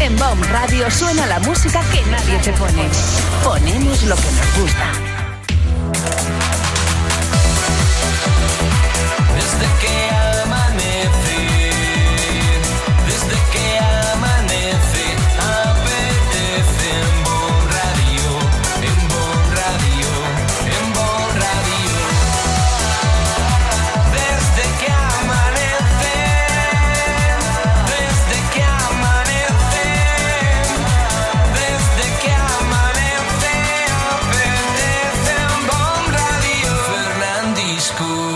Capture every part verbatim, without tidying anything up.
En B O M Radio suena la música que nadie te pone. Ponemos lo que nos gusta. Desde que amanece, desde que amanece, apetece en B O M Radio, en B O M Radio, en B O M Radio. Desde que amanece, desde que amanece, desde que amanece, apetece en B O M Radio. Fernandisco.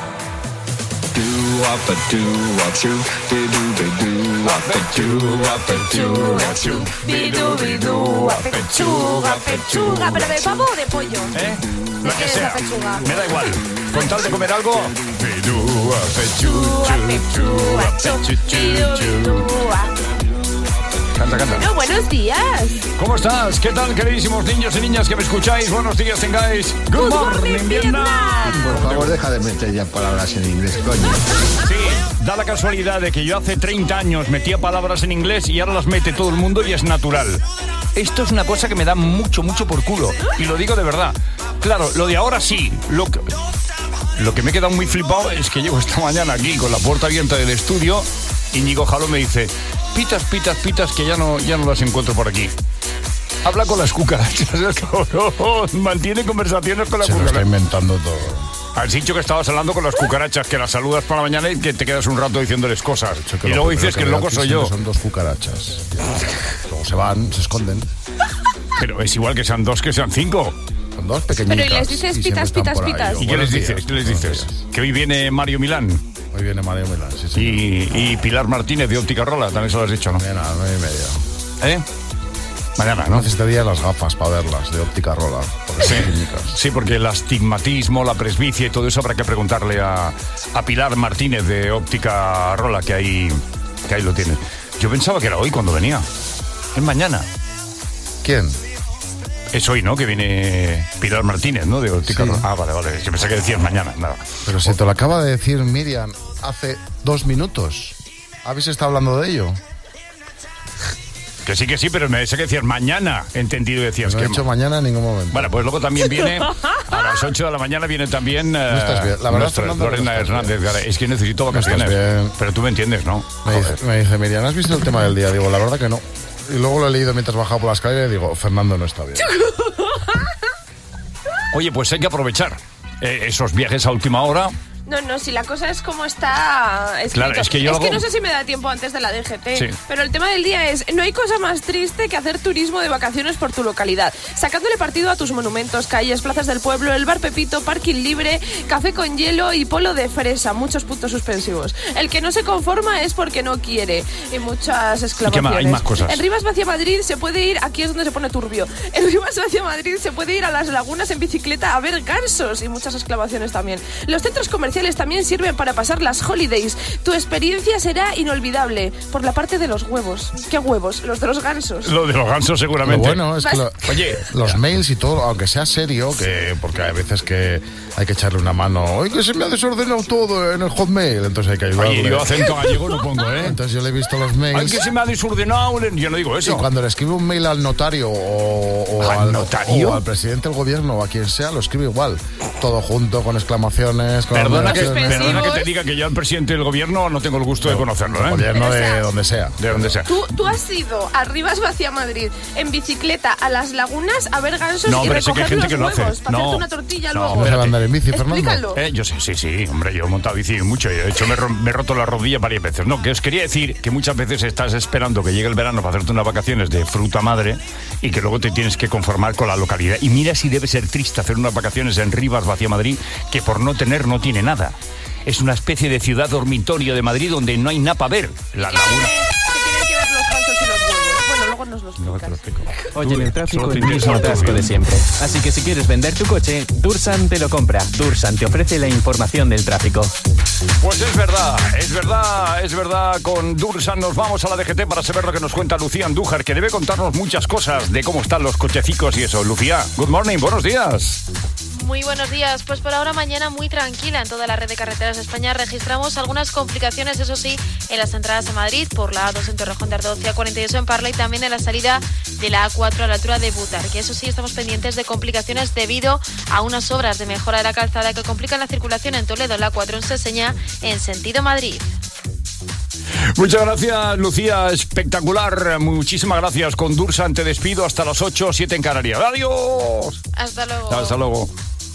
Up a do up choo, be do be do up a do up a do up choo, be do be do up a Pechuga, pechuga, pero de pavo o de pollo. ¿Eh? ¿De Lo qué que es sea. la pechuga? Me da igual. Con tal de comer algo. Bidúa, pechuga, pechuga, pechuga. Canta, canta. No, buenos días. ¿Cómo estás? ¿Qué tal, queridísimos niños y niñas que me escucháis? Buenos días tengáis. Good morning, Vietnam. Por favor, deja de meter ya palabras en inglés, coño. Sí, da la casualidad de que yo hace treinta años metía palabras en inglés y ahora las mete todo el mundo y es natural. Esto es una cosa que me da mucho, mucho por culo. Y lo digo de verdad. Claro, lo de ahora sí. Lo que, lo que me he quedado muy flipado es que llego esta mañana aquí con la puerta abierta del estudio. Íñigo Jalón me dice: pitas, pitas, pitas, que ya no, ya no las encuentro por aquí. Habla con las cucarachas, cabrón. Mantiene conversaciones con las Se lo está cucarachas. inventando todo. Has dicho que estabas hablando con las cucarachas, que las saludas por la mañana y que te quedas un rato diciéndoles cosas. Que Y lo luego primero dices que el veo loco aquí soy siempre yo. Son dos cucarachas. Luego se van, se esconden. Pero es igual que sean dos que sean cinco. Son dos pequeñitas. Pero y les dices y siempre pitas, están pitas, por ahí. pitas. Yo, ¿Y qué buenos les dices? días, ¿Qué les buenos dices? días. Que hoy viene Mario Milán Hoy viene Mario Milán, sí, sí. y, y Pilar Martínez de Óptica Rola, también se lo has dicho, ¿no? Mañana a las nueve y media. ¿Eh? Mañana, ¿no? Necesitaría las gafas para verlas, de óptica rola. Porque Sí, son pequeñicas. sí, porque el astigmatismo, la presbicia y todo eso habrá que preguntarle a, a Pilar Martínez de Óptica Rola, que ahí, que ahí lo tiene. Yo pensaba que era hoy cuando venía. Es mañana. ¿Quién? Es hoy, ¿no? Que viene Pilar Martínez, ¿no? De Óptica Sí. Rola. Ah, vale, vale. Yo pensé que decías mañana. Nada. Pero si te lo acaba de decir Miriam hace dos minutos. ¿Habéis estado hablando de ello? Que sí, que sí, pero me pensé que decías mañana. Entendido, decías No que... he dicho mañana en ningún momento. Bueno, pues luego también viene, a las ocho de la mañana viene también eh, estás bien. La verdad, nuestra Fernando, no Lorena estás Hernández. bien. Es que necesito No estás vacaciones. bien. Pero tú me entiendes, ¿no? Me Joder. dice, me dice Miriam, ¿has visto el tema del día? Digo, la verdad que no. Y luego lo he leído mientras bajaba por la escalera y digo, Fernando no está bien. Oye, pues hay que aprovechar eh, esos viajes a última hora. No, no, si la cosa es como está escrito. Claro, es que yo Es que hago- no sé si me da tiempo antes de la D G T, Sí. pero el tema del día es, no hay cosa más triste que hacer turismo de vacaciones por tu localidad, sacándole partido a tus monumentos, calles, plazas del pueblo, el bar Pepito, parking libre, café con hielo y polo de fresa, muchos puntos suspensivos. El que no se conforma es porque no quiere, y muchas exclamaciones. más? Hay más cosas. En Rivas hacia Madrid se puede ir, aquí es donde se pone turbio, en Rivas hacia Madrid se puede ir a las lagunas en bicicleta a ver gansos, y muchas exclamaciones también. Los centros comerciales también sirven para pasar las holidays. Tu experiencia será inolvidable por la parte de los huevos. ¿Qué huevos? Los de los gansos. Lo de los gansos Lo seguramente. bueno es que lo- Oye, los mails y todo, aunque sea serio, que porque hay veces que hay que echarle una mano. Oye, que se me ha desordenado todo en el Hotmail, entonces hay que ayudarle. oye, yo acento gallego no pongo, ¿eh? Entonces yo le he visto los Ay, mails. que se me ha desordenado. Yo no digo Y eso. cuando le escribe un mail al notario o, o ¿Al notario? o al presidente del gobierno o a quien sea, lo escribe igual. Todo junto, con exclamaciones, con Perdona que, admiraciones. perdona que te diga que yo al presidente del gobierno no tengo el gusto de conocerlo, ¿eh? Gobierno Pero, o de sea, donde sea. De donde sea. Tú, tú has ido a Rivas hacia Madrid en bicicleta a las lagunas a ver gansos No, y pero sé que hay recoger gente los que lo hace. huevos para No, hacerte una tortilla no, luego. ¿No sabe andar en bici, Explícalo. Fernando? Eh, yo sí, sí, sí, hombre, yo he montado bici mucho y de hecho me, he ro- me he roto la rodilla varias veces. No, que os quería decir que muchas veces estás esperando que llegue el verano para hacerte unas vacaciones de fruta madre y que luego te tienes que conformar con la localidad. Y mira si debe ser triste hacer unas vacaciones en Rivas hacia Madrid, que por no tener no tiene nada. Es una especie de ciudad dormitorio de Madrid donde no hay nada para ver. La laguna... Que tienen que ver los gansos y los huevos. Bueno, luego nos los No te lo explicas. explico. Oye, en el tráfico Solo te el interesa mismo lo atasco tuyo. de siempre. Así que si quieres vender tu coche, Dursan te lo compra. Dursan te ofrece la información del tráfico. Pues es verdad, es verdad, es verdad. Con Dursan nos vamos a la D G T para saber lo que nos cuenta Lucía Andújar, que debe contarnos muchas cosas de cómo están los cochecicos y eso. Lucía, good morning, buenos días. Muy buenos días. Pues por ahora mañana muy tranquila en toda la red de carreteras de España. Registramos algunas complicaciones, eso sí, en las entradas a Madrid, por la A dos en Torrejón de Ardoz y A cuarenta y ocho en Parla, y también en la salida de la A cuatro a la altura de Butarque. Eso sí, estamos pendientes de complicaciones debido a unas obras de mejora de la calzada que complican la circulación en Toledo, en la A cuatro en Seseña, en sentido Madrid. Muchas gracias, Lucía, espectacular. Muchísimas gracias. Con Dursan te despido hasta las ocho, siete en Canarias. Adiós. Hasta luego. Hasta luego.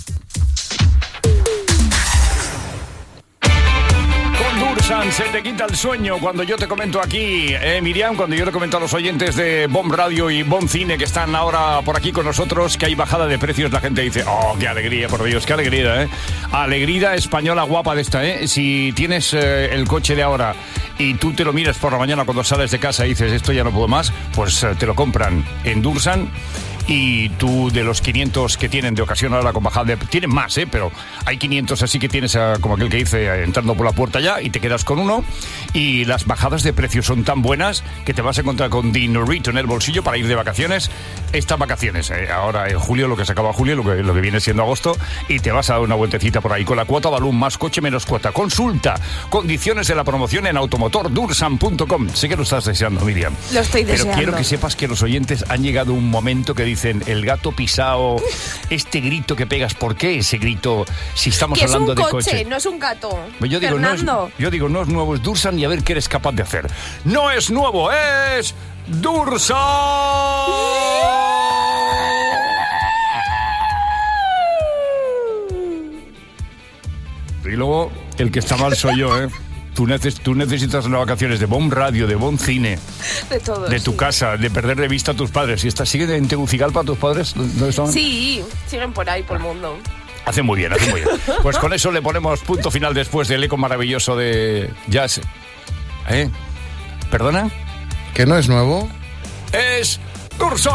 Dursan, se te quita el sueño cuando yo te comento aquí, eh, Miriam, cuando yo le comento a los oyentes de B O M Radio y B O M Cine que están ahora por aquí con nosotros, que hay bajada de precios, la gente dice, oh, qué alegría, por Dios, qué alegría, ¿eh? Alegría española guapa de esta, ¿eh? Si tienes eh, el coche de ahora y tú te lo miras por la mañana cuando sales de casa y dices, esto ya no puedo más, pues eh, te lo compran en Dursan. Y tú, de los quinientos que tienen de ocasión ahora con bajada de... Tienen más, ¿eh? Pero hay quinientos así que tienes, a, como aquel que dice, a, entrando por la puerta ya, y te quedas con uno. Y las bajadas de precios son tan buenas que te vas a encontrar con dinerito en el bolsillo para ir de vacaciones. Estas vacaciones, ¿eh? Ahora en julio, lo que se acaba julio, lo que, lo que viene siendo agosto, y te vas a dar una vueltecita por ahí con la cuota balloon, más coche, menos cuota. Consulta condiciones de la promoción en automotor dursan punto com. Sé que lo estás deseando, Miriam. Lo estoy deseando. Pero quiero que sepas que los oyentes han llegado a un momento que dicen, el gato pisao, este grito que pegas, ¿por qué ese grito si estamos que hablando es un de coche, coche? No es un gato. Yo digo, no es, yo digo, no es nuevo, es Dursan, y a ver qué eres capaz de hacer. No es nuevo, es Dursan. Y luego, el que está mal soy yo, ¿eh? Tú, neces- tú necesitas unas vacaciones de B O M Radio, de B O M Cine, de todo, de tu sí. casa, de perder de vista a tus padres. ¿Y estás, siguen en Tegucigalpa tus padres? ¿Dónde están? Sí, siguen por ahí, por el mundo. Hace muy bien, hace muy bien. Pues con eso le ponemos punto final después del eco maravilloso de Jazz. ¿Eh? ¿Perdona? ¿Que no es nuevo? Es Dursan.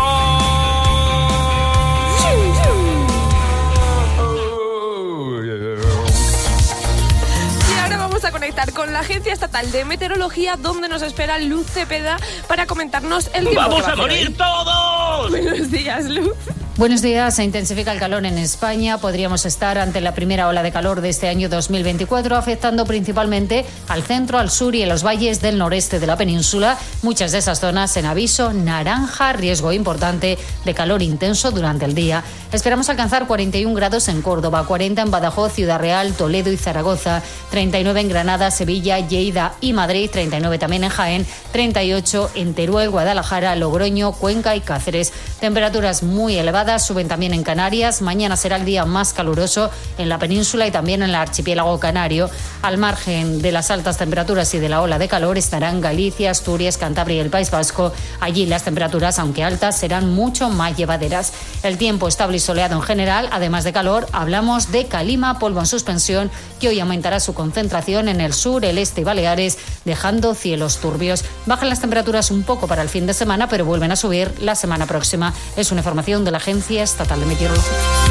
A conectar con la Agencia Estatal de Meteorología, donde nos espera Luz Cepeda para comentarnos el tiempo. ¡Vamos a morir todos! Buenos días, Luz. Buenos días. Se intensifica el calor en España. Podríamos estar ante la primera ola de calor de este año dos mil veinticuatro, afectando principalmente al centro, al sur y en los valles del noreste de la península. Muchas de esas zonas en aviso naranja, riesgo importante de calor intenso durante el día. Esperamos alcanzar cuarenta y un grados en Córdoba, cuarenta en Badajoz, Ciudad Real, Toledo y Zaragoza, treinta y nueve en Granada, Sevilla, Lleida y Madrid, treinta y nueve también en Jaén, treinta y ocho en Teruel, Guadalajara, Logroño, Cuenca y Cáceres. Temperaturas muy elevadas suben también en Canarias. Mañana será el día más caluroso en la península y también en el archipiélago canario. Al margen de las altas temperaturas y de la ola de calor estarán Galicia, Asturias, Cantabria y el País Vasco. Allí las temperaturas, aunque altas, serán mucho más llevaderas. El tiempo estable y soleado en general. Además de calor, hablamos de calima, polvo en suspensión, que hoy aumentará su concentración en el sur, el este y Baleares, dejando cielos turbios. Bajan las temperaturas un poco para el fin de semana, pero vuelven a subir la semana próxima. Es una información de la Agencia Estatal de Meteorología.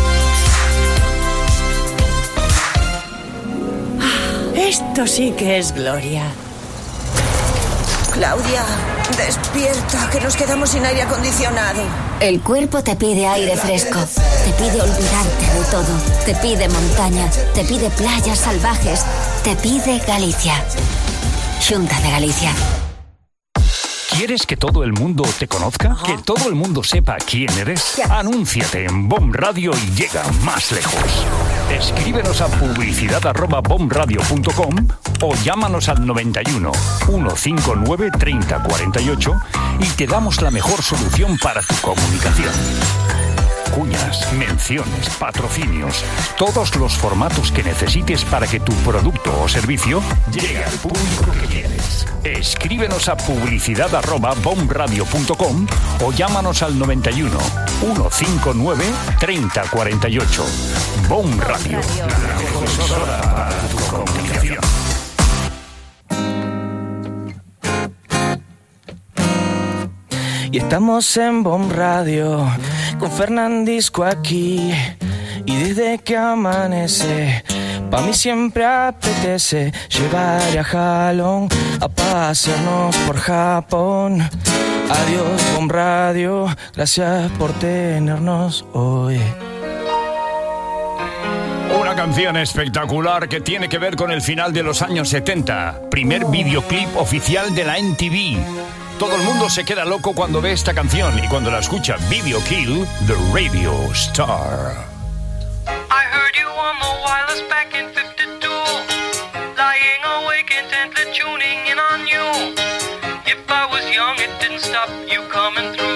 Esto sí que es gloria. Claudia, despierta, que nos quedamos sin aire acondicionado. El cuerpo te pide aire fresco, te pide olvidarte de todo, te pide montaña, te pide playas salvajes, te pide Galicia. Xunta de Galicia. ¿Quieres que todo el mundo te conozca? Ajá. ¿Que todo el mundo sepa quién eres? Yeah. Anúnciate en B O M Radio y llega más lejos. Escríbenos a publicidad arroba bomradio punto com o llámanos al noventa y uno, ciento cincuenta y nueve, treinta cuarenta y ocho y te damos la mejor solución para tu comunicación. Cuñas, menciones, patrocinios, todos los formatos que necesites para que tu producto o servicio llegue al público que quieres. Escríbenos a publicidad arroba bomradio punto com o llámanos al noventa y uno, ciento cincuenta y nueve, treinta cuarenta y ocho. B O M Radio, la mejor emisora para tu comunicación. Y estamos en B O M Radio con Fernandisco aquí. Y desde que amanece, pa' mí siempre apetece llevar a Jalón a pasearnos por Japón. Adiós B O M Radio, gracias por tenernos hoy. canción espectacular que tiene que ver con el final de los años setenta. Primer videoclip oficial de la M T V. Todo el mundo se queda loco cuando ve esta canción y cuando la escucha. Video Kill, The Radio Star. I heard you on the wireless back in fifty-two, lying awake intently tuning in on you. If I was young, it didn't stop you coming through.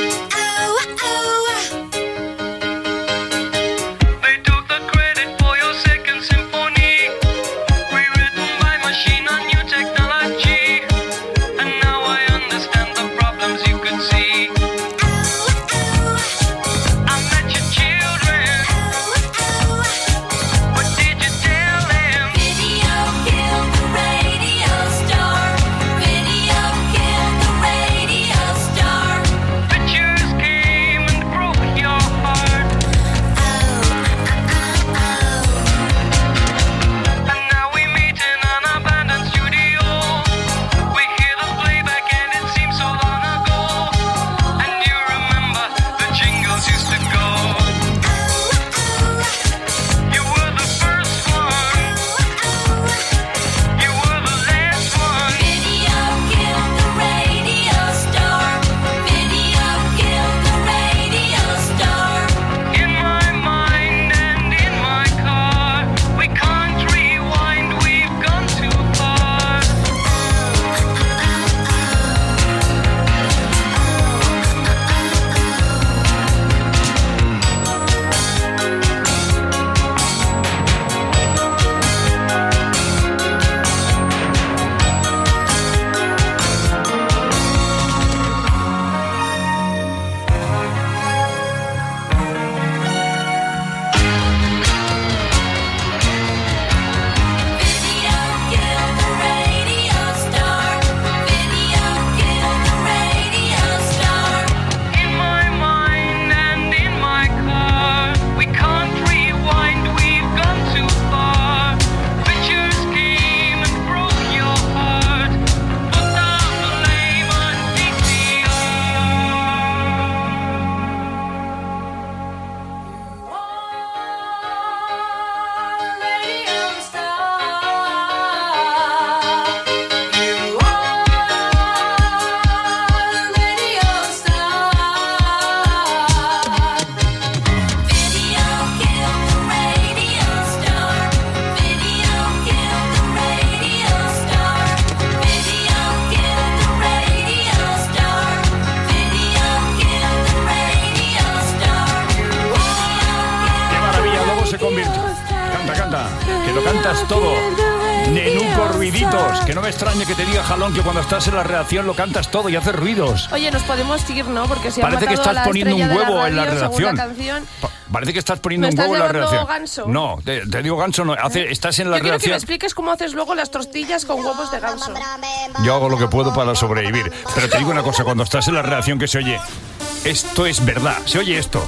Que no me extrañe que te diga Jalón que cuando estás en la redacción lo cantas todo y haces ruidos. Oye, nos podemos ir, ¿no? Porque si parece que estás la poniendo un huevo radio, en la redacción. La canción, pa parece que estás poniendo un huevo en la redacción. Ganso? No, te, te digo ganso, no. Hace, estás en la Yo redacción. Quiero que me expliques cómo haces luego las tortillas con huevos de ganso. Yo hago lo que puedo para sobrevivir. Pero te digo una cosa, cuando estás en la redacción que se oye, esto es verdad, se oye esto.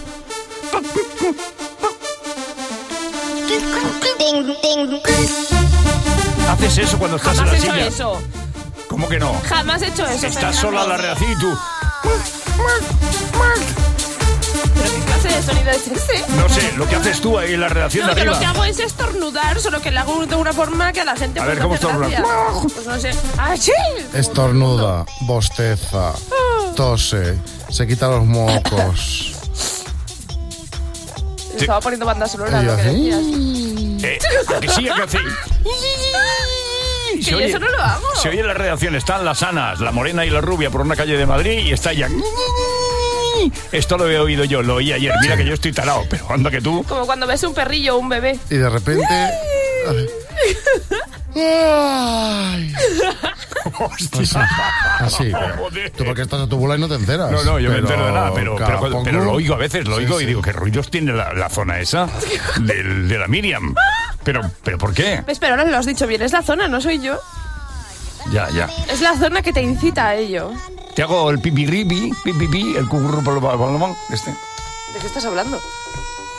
¿Haces eso cuando estás Jamás en la he hecho silla? Eso. ¿Cómo que no? Jamás he hecho eso. Estás sola en la redacción y tú... ¿Pero qué clase de sonido es ese? No sé, lo que haces tú ahí en la redacción no, de arriba. Yo lo que hago es estornudar, solo que lo hago de una forma que a la gente... A ver, ¿cómo estornudas? Pues no sé. ¡Achí! Estornuda, bosteza, tose, se quita los mocos. Se estaba poniendo banda sonora, lo que decías. Eh, ¿a que sí, a que sí? Que yo eso no lo hago. Se oye en la redacción, están las Anas, la morena y la rubia por una calle de Madrid y está ya... Esto lo he oído yo, lo oí ayer. Mira que yo estoy tarao, pero anda que tú... Como cuando ves un perrillo o un bebé. Y de repente... Ay. Hostia. Así, pero tú porque estás a tu bola y no te enteras. No, no, yo pero, me entero de nada, pero, pero, pero, pero lo oigo a veces, lo oigo sí, y sí. digo, ¿qué ruidos tiene la, la zona esa de, de la Miriam? Pero, pero ¿por qué? ¿Ves? Pero ahora lo has dicho bien, es la zona, no soy yo. Ya, ya. Es la zona que te incita a ello. Te hago el pipirripi, pipipi, el cucurrupolopolomón, este. ¿De qué estás hablando?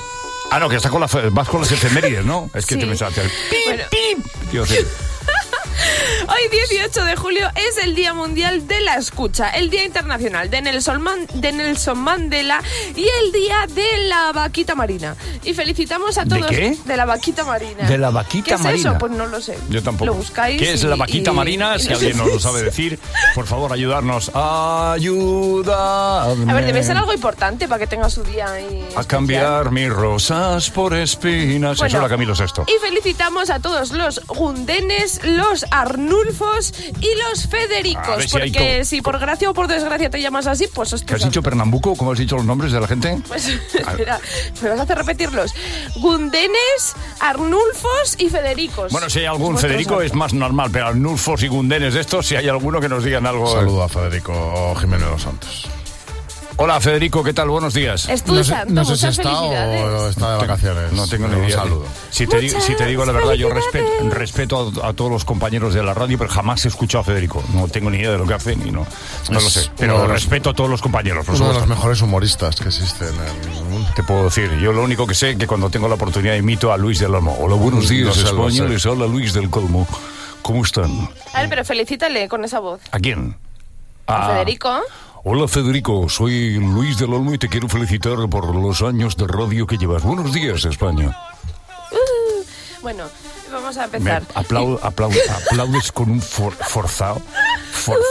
Ah, no, que está con la, vas con las efemérides, ¿no? Es que Sí. te me salta el pip, Bueno. pip. Tío, sí. Hoy, dieciocho de julio, es el Día Mundial de la Escucha, el Día Internacional de Nelson, Man- de Nelson Mandela y el Día de la Vaquita Marina. Y felicitamos a ¿De todos... qué? De la Vaquita Marina. De la vaquita ¿Qué es marina. eso? Pues no lo sé. Yo tampoco. Lo buscáis. ¿Qué es y- la vaquita y- marina? y Si nos alguien nos lo decís. sabe decir, por favor, ayudarnos. Ayuda. A ver, debe ser algo importante para que tenga su día ahí A especial. cambiar mis rosas por espinas. Bueno, Eso era Camilo Sesto. Y felicitamos a todos los gundenes, los arnulfos y los federicos. A ver si hay porque co- si por gracia o por desgracia te llamas así, pues os ¿Qué has dicho, Pernambuco? ¿Cómo has dicho los nombres de la gente? Pues espera, me vas a hacer repetirlos. Gundenes, arnulfos y federicos. Bueno, si hay algún Vuestros Federico nombres. es más normal, pero Arnulfos y Gundenes de estos, si hay alguno que nos digan algo. Saludo a Federico Jiménez Los Santos. Hola, Federico, ¿qué tal? Buenos días. Es tu No sé, santo, no sé si muchas está felicidades. o está de vacaciones. No tengo ni Un idea. saludo. Si te, digo, Muchas si te digo la verdad, yo respeto, felicidades. respeto a, a todos los compañeros de la radio, pero jamás he escuchado a Federico. No tengo ni idea de lo que hacen y no, no Es lo sé. uno Pero de los- respeto a todos los compañeros, por Uno de los supuesto. mejores humoristas que existen en el mundo. Te puedo decir, yo lo único que sé es que cuando tengo la oportunidad imito a Luis del Olmo. Hola, buenos días, Lo sé, lo sé. españoles. Hola, Luis del Colmo. ¿Cómo están? A ver, pero felicítale con esa voz. ¿A quién? A Federico. Hola, Federico. Soy Luis del Olmo y te quiero felicitar por los años de radio que llevas. Buenos días, España. Uh, bueno, vamos a Me empezar. aplau- aplau- aplaudes con un for- forzado. Forza.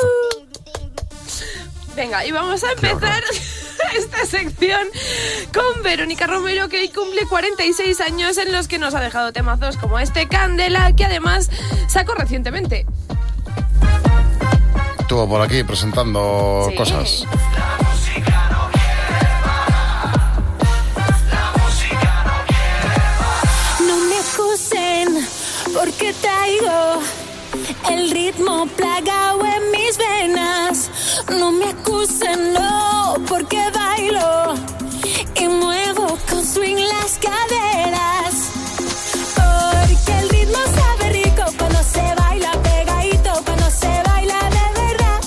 Venga, y vamos a empezar esta sección con Verónica Romero, que hoy cumple cuarenta y seis años, en los que nos ha dejado temazos como este Candela, que además sacó recientemente. Estuvo por aquí presentando Sí. cosas. No me acusen porque traigo el ritmo plagado en mis venas. No me acusen, no, porque bailo y muevo con swing las caderas. Porque el ritmo sabe rico cuando se baila pegadito, cuando se baila de verdad.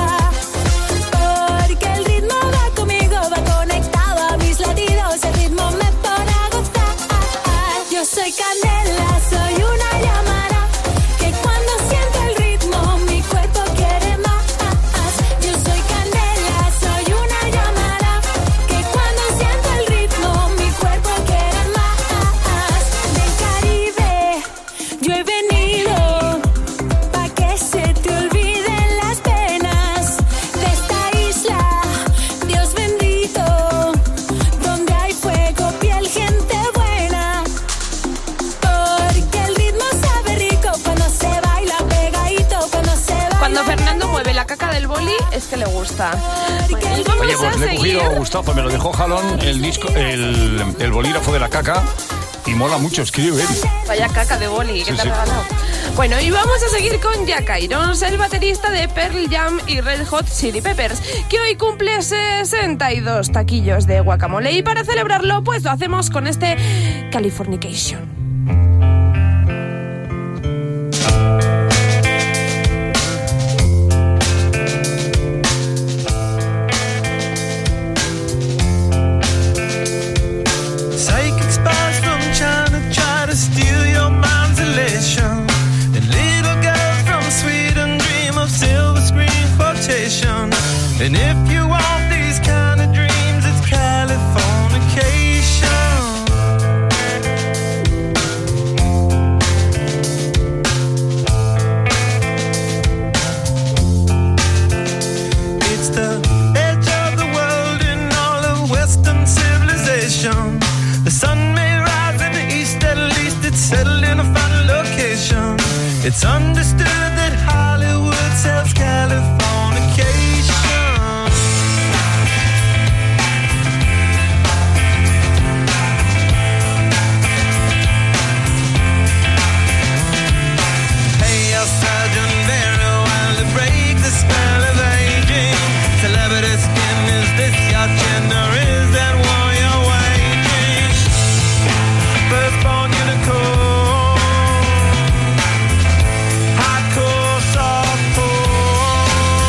Porque el ritmo va conmigo, va conectado a mis latidos. El ritmo me pone a gozar. Yo soy Candela, soy una llamada que cuando siento el ritmo mi cuerpo quiere más. Yo soy Candela, soy una llamada que cuando siento el ritmo mi cuerpo quiere más. Del Caribe yo he venido pa' que se te olviden las penas de esta isla, Dios bendito, donde hay fuego, piel, gente buena. Porque el ritmo sabe rico cuando se baila pegadito, cuando se baila. Cuando Fernando mueve la caca del boli, es que le gusta. Bueno, y vamos Oye, a pues le he seguir. cogido, Gustavo, me lo dejó Jalón, el disco, el, el bolígrafo de la caca, y mola mucho, escribe él. Vaya caca de boli, que Sí, te ha sí. regalado. Bueno, y vamos a seguir con Jack Irons, el baterista de Pearl Jam y Red Hot Chili Peppers, que hoy cumple sesenta y dos taquillos de guacamole. Y para celebrarlo, pues lo hacemos con este Californication. Psychic spies from China try to steal your mind's elation. And little girls from Sweden dream of silver screen quotation. And if you want these kind of dreams, it's Californication. It's the edge of the world in all of Western civilization. The sun may rise in the east, at least it's settled in a final location. It's understood that Hollywood sells Californication. Hey, your Sergeant Barrow, while to break the spell of aging. Celebrity skin, is this your gender? Is that war you're waging? Firstborn unicorn, hardcore, softcore.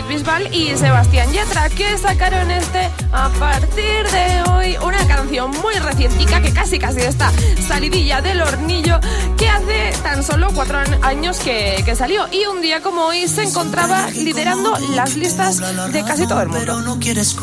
David Bisbal y Sebastián Yatra, que sacaron este A Partir de Hoy, una canción muy recientica que casi casi está salidilla del hornillo, que hace tan solo cuatro años que, que salió, y un día como hoy se encontraba liderando las listas de casi todo el mundo.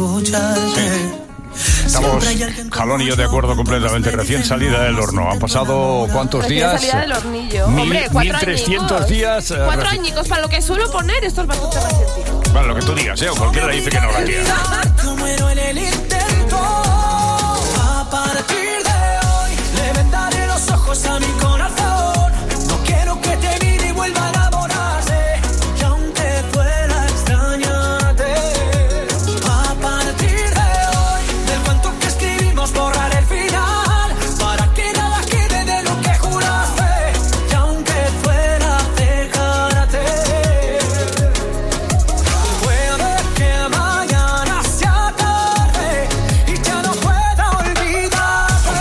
Estamos, Jalón y yo, de acuerdo completamente. Recién salida del horno. Han pasado ¿cuántos Recién días? salida del hornillo. Mil, Hombre, cuatro mil trescientos añicos. días. eh, Cuatro reci- añicos, para lo que suelo poner, esto es bastante reciente. Bueno, lo que tú digas, ¿eh? O cualquiera dice que no la quiere. Muero en el intento. A partir de hoy le vendaré los ojos a mi corazón. No quiero que te mire y vuelva a enamorarse. Y aunque pueda extrañarte, a partir de hoy del cuento que escribimos borrar el final, para que nada quede de lo que juraste. Y aunque fuera dejarte, puede que mañana sea tarde y ya no pueda olvidarte.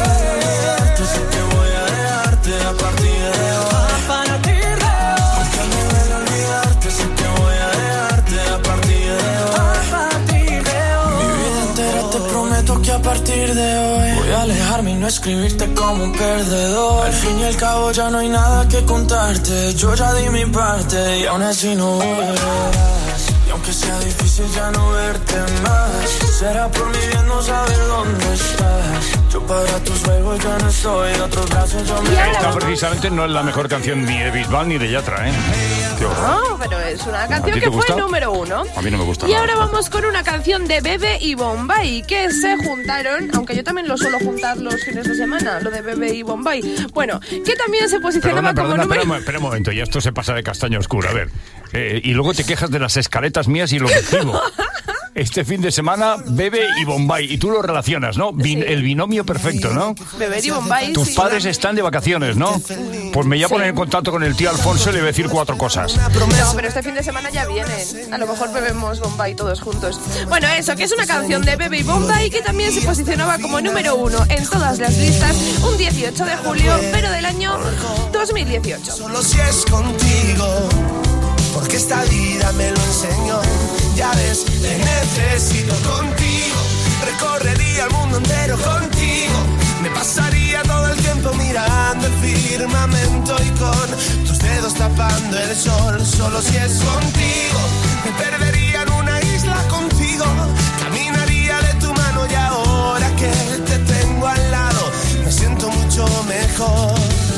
Sé que voy a dejarte a partir de hoy. A partir de hoy. Ya no voy a olvidarte. Sé que voy a dejarte a partir de hoy. A partir de hoy. Mi vida entera te prometo que a partir de hoy voy a alejarme y no escribirte como un perdedor. Al fin y al cabo ya no hay nada que contarte. Yo ya di mi parte y aún así no volverás. Y aunque sea difícil ya no verte más, será por mi bien no saber dónde estás. Yo para tus juegos ya no estoy, en otros brazos yo me... Esta precisamente no es la mejor canción ni de Bisbal ni de Yatra, ¿eh? Qué horror. No, pero es una ¿A canción ti que te fue gusta? número uno. A mí no me gusta Y nada. ahora vamos con una canción de Bebe y Bombay, que se juntaron, aunque yo también lo suelo juntar los fines de semana, lo de Bebe y Bombay. Bueno, que también se posicionaba Perdona, como perdona, número... espera, espera un momento, ya esto se pasa de castaño oscuro. A ver, eh, y luego te quejas de las escaletas mías y lo que escribo. Este fin de semana, Bebe y Bombay, y tú lo relacionas, ¿no? Bin- El binomio perfecto, ¿no? Bebe y Bombay, Tus sí. padres están de vacaciones, ¿no? Pues me voy a poner en contacto con el tío Alfonso y le voy a decir cuatro cosas. No, pero este fin de semana ya vienen. A lo mejor bebemos Bombay todos juntos. Bueno, eso, que es una canción de Bebe y Bombay que también se posicionaba como número uno en todas las listas un dieciocho de julio, pero del año dos mil dieciocho. Solo si es contigo, porque esta vida me lo enseñó. Ya ves, te necesito contigo. Recorrería el mundo entero contigo. Me pasaría todo el tiempo mirando el firmamento y con tus dedos tapando el sol. Solo si es contigo, me perdería en una isla contigo. Caminaría de tu mano y ahora que te tengo al lado, me siento mucho mejor.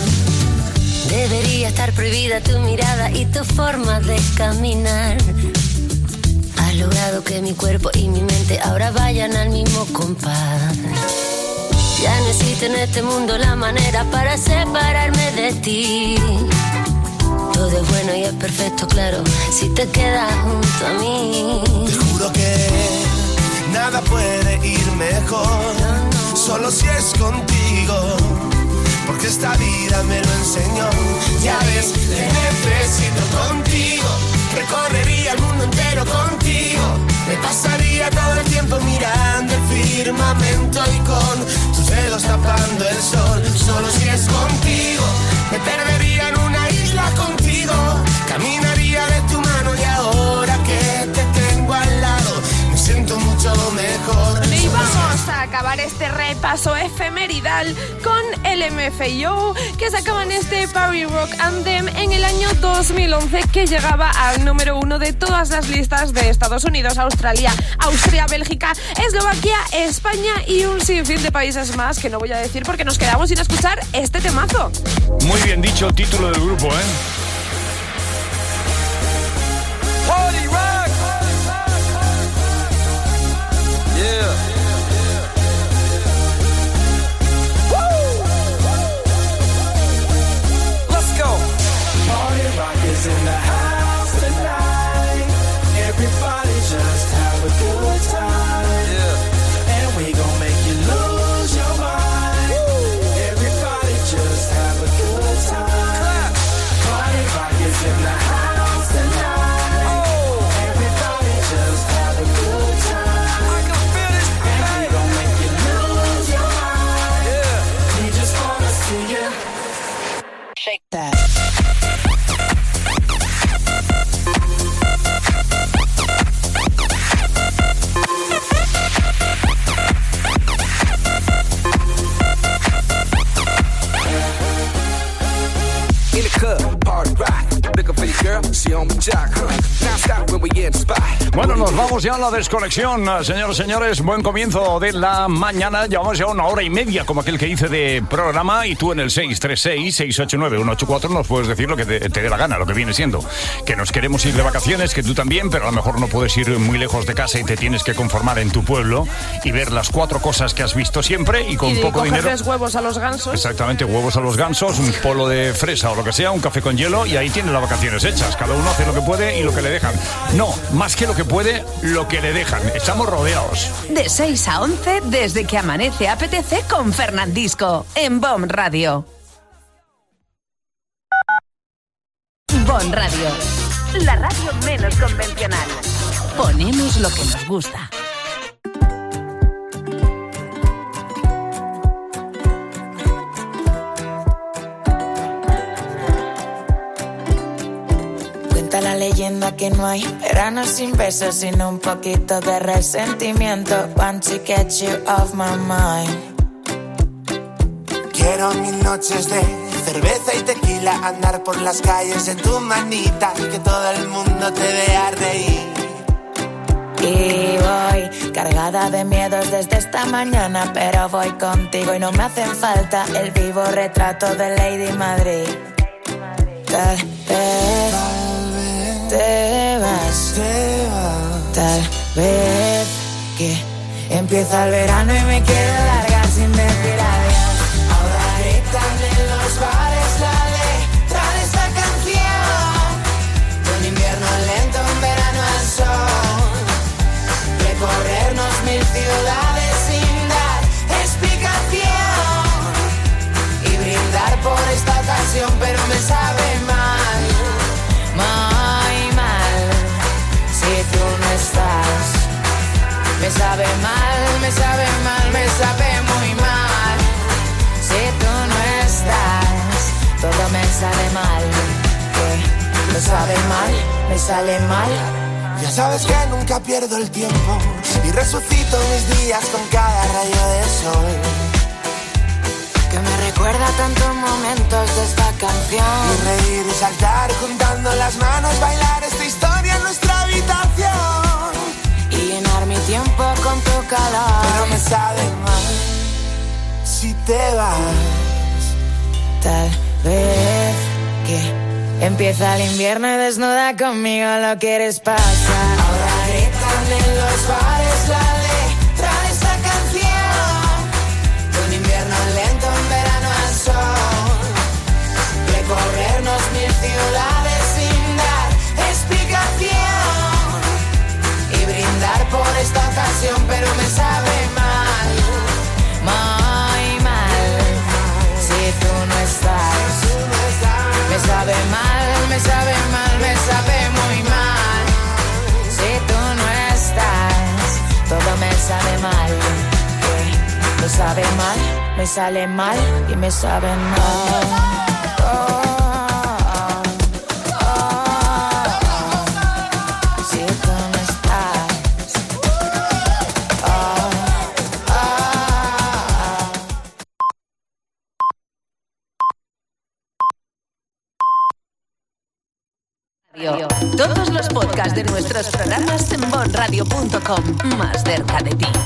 Debería estar prohibida tu mirada y tu forma de caminar. Has logrado que mi cuerpo y mi mente ahora vayan al mismo compás. Ya no existe en este mundo la manera para separarme de ti. Todo es bueno y es perfecto, claro, si te quedas junto a mí. Te juro que nada puede ir mejor, solo si es contigo, porque esta vida me lo enseñó. Ya ves, te necesito contigo. Recorrería el mundo entero contigo. Me pasaría todo el tiempo mirando el firmamento y con tus dedos tapando el sol. Solo si es contigo, me perdería en una isla contigo. Caminaría de tu mano y ahora que te tengo al lado, me siento mucho mejor. Y vamos a acabar este repaso efemeridal con el M F A O, que sacaban este Party Rock Anthem en el año dos mil once, que llegaba al número uno de todas las listas de Estados Unidos, Australia, Austria, Bélgica, Eslovaquia, España y un sinfín de países más que no voy a decir porque nos quedamos sin escuchar este temazo. Muy bien dicho el título del grupo, ¿eh? Party Rock. Yeah. Let's go. Party Rock is in the house tonight. Everybody just have a good time. Yeah. And we gon' make you lose your mind. Woo. Everybody just have a good time. Clap. Party Bueno, nos vamos ya a la desconexión, señores y señores. Buen comienzo de la mañana. Llevamos ya una hora y media, como aquel que hice de programa. Y tú en el seis tres seis, seis ocho nueve, uno ocho cuatro nos puedes decir lo que te, te dé la gana, lo que viene siendo. Que nos queremos ir de vacaciones, que tú también, pero a lo mejor no puedes ir muy lejos de casa y te tienes que conformar en tu pueblo y ver las cuatro cosas que has visto siempre y con y poco dinero. cogerles huevos a los gansos. Exactamente, huevos a los gansos, un polo de fresa o lo que sea, un café con hielo y ahí tienes las vacaciones hechas. Cada uno hace lo que puede y lo que le dejan. No, más que lo que puede, lo que le dejan. Estamos rodeados. De seis a once, desde que amanece apetece con Fernandisco, en Bon Radio. Bon Radio, la radio menos convencional. Ponemos lo que nos gusta. Cuenta la leyenda que no hay verano sin besos, sino un poquito de resentimiento. Want to get you off my mind. Quiero mil noches de cerveza y tequila, andar por las calles en tu manita y que todo el mundo te vea reír. Y voy cargada de miedos desde esta mañana, pero voy contigo y no me hacen falta el vivo retrato de Lady Madrid. Tal vez te vas, tal vez que empieza el verano y me quiero largar sin decir adiós. Ahora gritan en los bares la letra de esta canción. Un invierno lento, un verano al sol. Recorrernos mil ciudades sin dar explicación. Y brindar por esta ocasión, pero me sabe mal, muy mal. Si tú no estás, me sabe mal, me sabe mal, me sabe muy mal. Si tú no estás, todo me sale mal. Que me sabe mal, me sale mal. Ya sabes que nunca pierdo el tiempo y resucito mis días con cada rayo de sol. Que me recuerda tantos momentos de esta canción. Y reír y saltar juntando las manos, bailar esta historia en nuestra habitación. Y llenar mi tiempo con tu calor. Pero me sabe mal si te vas. Tal vez que empieza el invierno y desnuda conmigo lo quieres pasar. Ahora gritan en los bares la letra de esta canción. Un invierno lento, un verano al sol. Recorrernos mil ciudades sin dar explicación. Y brindar por esta ocasión, pero me sabe mal, muy mal. Si tú no estás, me sabe mal, me sabe mal, me sabe muy mal. Si tú no estás, todo me sabe mal. Me sabe mal, me sale mal y me sabe mal. Oh. Todos los podcasts de nuestros programas en bon radio punto com, más cerca de ti.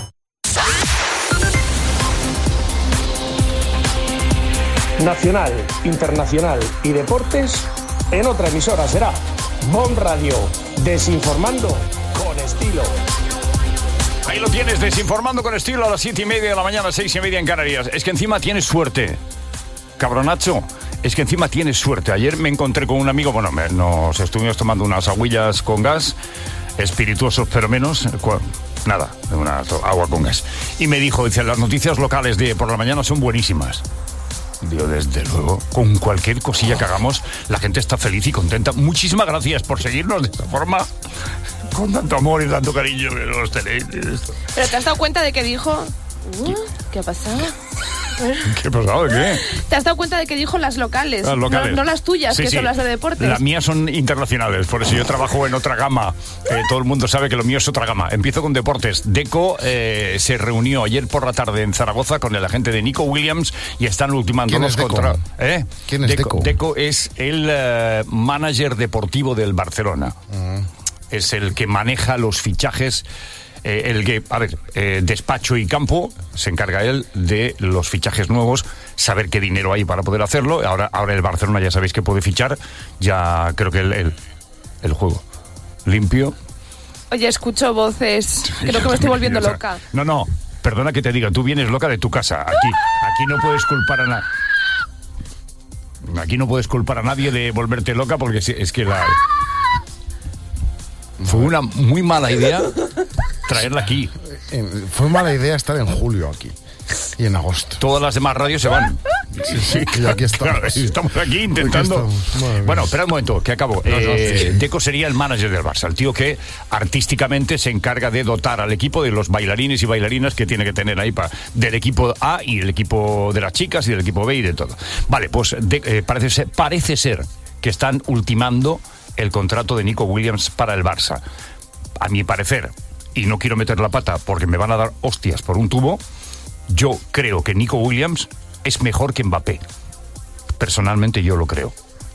Nacional, internacional y deportes en otra emisora será Bon Radio, desinformando con estilo. Ahí lo tienes, desinformando con estilo a las siete y media de la mañana, seis y media en Canarias. Es que encima tienes suerte, cabronacho. Es que encima tienes suerte. Ayer me encontré con un amigo, bueno, me, nos estuvimos tomando unas agüillas con gas, espirituosos pero menos, nada, una agua con gas. Y me dijo, dice, las noticias locales de por la mañana son buenísimas. Digo, desde luego, con cualquier cosilla que hagamos, la gente está feliz y contenta. Muchísimas gracias por seguirnos de esta forma, con tanto amor y tanto cariño que nos tenéis. Pero ¿te has dado cuenta de que dijo? Uh, ¿Qué ha pasado? ¿Qué ha pasado? ¿Qué? ¿Te has dado cuenta de que dijo las locales? Las locales. No, no las tuyas, sí, que sí. son las de deportes. Las mías son internacionales, por eso yo trabajo en otra gama. Eh, todo el mundo sabe que lo mío es otra gama. Empiezo con deportes. Deco eh, se reunió ayer por la tarde en Zaragoza con el agente de Nico Williams y están ultimando los contratos. ¿Eh? ¿Quién es Deco? Deco es el uh, manager deportivo del Barcelona. Uh-huh. es el que maneja los fichajes. Eh, el que, a ver, eh, despacho y campo, se encarga él de los fichajes nuevos, saber qué dinero hay para poder hacerlo. Ahora, ahora el Barcelona ya sabéis que puede fichar, ya creo que el, el, el juego limpio. Oye, escucho voces, creo que me estoy volviendo loca. No, no, perdona que te diga, tú vienes loca de tu casa, aquí, aquí no puedes culpar a nadie. Aquí no puedes culpar a nadie de volverte loca porque es que la... Fue una muy mala idea traerla aquí. Fue mala idea estar en julio aquí y en agosto. Todas las demás radios se van. Sí, sí, y aquí estamos. Claro, estamos aquí intentando. Aquí estamos. Bueno, espera un momento, que acabo. Eh, Deco sería el manager del Barça, el tío que artísticamente se encarga de dotar al equipo de los bailarines y bailarinas que tiene que tener ahí para del equipo A y el equipo de las chicas y del equipo B y de todo. Vale, pues de, eh, parece ser, parece ser que están ultimando el contrato de Nico Williams para el Barça. A mi parecer, y no quiero meter la pata porque me van a dar hostias por un tubo, yo creo que Nico Williams es mejor que Mbappé. Personalmente yo lo creo.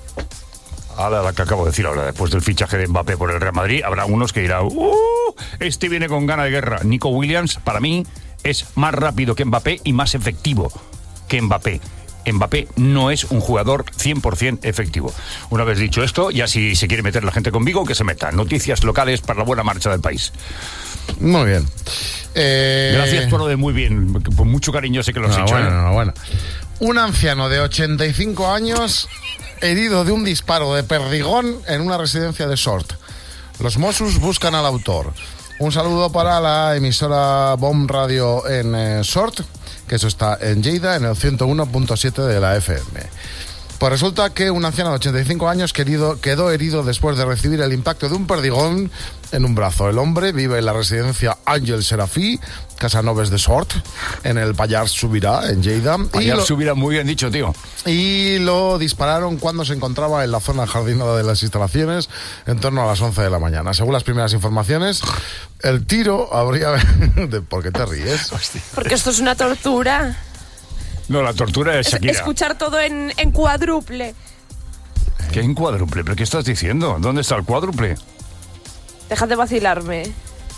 Ahora la que acabo de decir ahora, después del fichaje de Mbappé por el Real Madrid, habrá unos que dirán, ¡uh! Este viene con gana de guerra. Nico Williams, para mí, es más rápido que Mbappé y más efectivo que Mbappé. Mbappé no es un jugador cien por ciento efectivo. Una vez dicho esto, ya si se quiere meter la gente conmigo, que se meta. Noticias locales para la buena marcha del país. Muy bien. Eh... Gracias por lo de muy bien. Con mucho cariño sé que lo has no, hecho. Bueno, ¿eh? no, bueno. Un anciano de ochenta y cinco años herido de un disparo de perdigón en una residencia de Sort. Los Mossos buscan al autor. Un saludo para la emisora Bomb Radio en eh, Sort, que eso está en Lleida, en el ciento uno punto siete de la F M. Pues resulta que un anciano de ochenta y cinco años querido, quedó herido después de recibir el impacto de un perdigón en un brazo. El hombre vive en la residencia Ángel Serafí, Casanovas de Sort, en el Pallars Sobirà, en Lleida. Pallars Sobirà, muy bien dicho, tío. Y lo dispararon cuando se encontraba en la zona jardinada de las instalaciones, en torno a las once de la mañana. Según las primeras informaciones, el tiro habría... ¿Por qué te ríes? Hostia. Porque esto es una tortura. No, la tortura es Shakira. Escuchar todo en, en cuádruple. ¿Qué en cuádruple? ¿Pero qué estás diciendo? ¿Dónde está el cuádruple? Deja de vacilarme.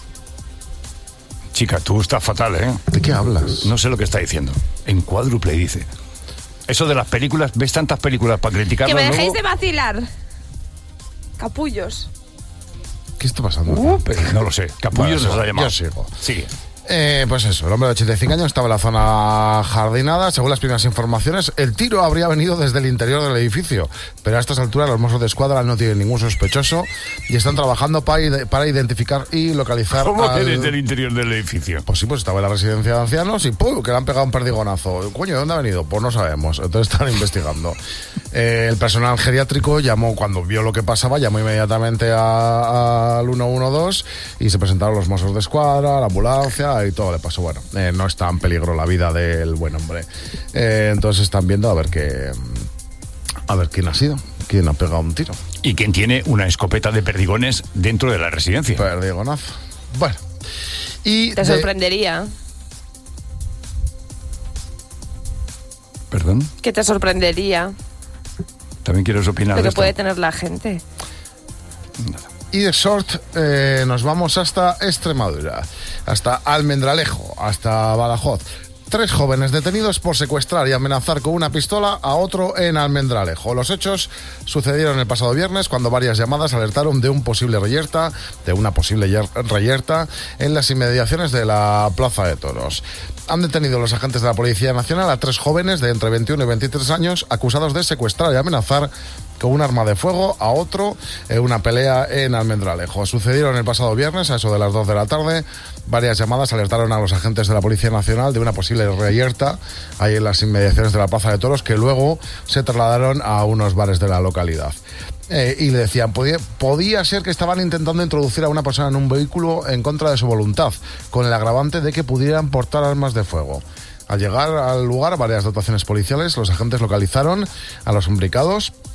Chica, tú estás fatal, ¿eh? ¿De qué hablas? No sé lo que está diciendo. En cuádruple, dice. Eso de las películas, ¿ves tantas películas para criticarlas? Que me dejéis luego? de vacilar. Capullos. ¿Qué está pasando? Uh, no lo sé. Capullos bueno, nos ha llamado. Yo sigo. Sigue. Eh, pues eso, el hombre de ochenta y cinco años estaba en la zona jardinada. Según las primeras informaciones, el tiro habría venido desde el interior del edificio, pero a estas alturas los Mossos de Escuadra no tienen ningún sospechoso y están trabajando para, para identificar y localizar. ¿Cómo al... que desde el interior del edificio? Pues sí, pues estaba en la residencia de ancianos y ¡pum!, que le han pegado un perdigonazo. Coño, ¿de dónde ha venido? Pues no sabemos, entonces están investigando. Eh, el personal geriátrico llamó, cuando vio lo que pasaba, llamó inmediatamente al ciento doce y se presentaron los Mossos de Escuadra, la ambulancia y todo le pasó. Bueno, eh, no está en peligro la vida del buen hombre. Eh, entonces están viendo a ver qué, a ver quién ha sido, quién ha pegado un tiro. Y quién tiene una escopeta de perdigones dentro de la residencia. Perdigonazo. Bueno. Y te de... sorprendería. ¿Perdón? Que te sorprendería. ¿También quieres opinar lo de que esto? puede tener la gente. Nada. Y de Sort eh, nos vamos hasta Extremadura, hasta Almendralejo, hasta Badajoz. Tres jóvenes detenidos por secuestrar y amenazar con una pistola a otro en Almendralejo. Los hechos sucedieron el pasado viernes cuando varias llamadas alertaron de un posible reyerta, de una posible reyerta en las inmediaciones de la Plaza de Toros. Han detenido los agentes de la Policía Nacional a tres jóvenes de entre veintiuno y veintitrés años acusados de secuestrar y amenazar con un arma de fuego a otro en una pelea en Almendralejo. Sucedieron el pasado viernes a eso de las dos de la tarde. Varias llamadas alertaron a los agentes de la Policía Nacional de una posible reyerta ahí en las inmediaciones de la Plaza de Toros, que luego se trasladaron a unos bares de la localidad. Eh, y le decían, podía, podía ser que estaban intentando introducir a una persona en un vehículo en contra de su voluntad, con el agravante de que pudieran portar armas de fuego. Al llegar al lugar, varias dotaciones policiales, los agentes localizaron a los implicados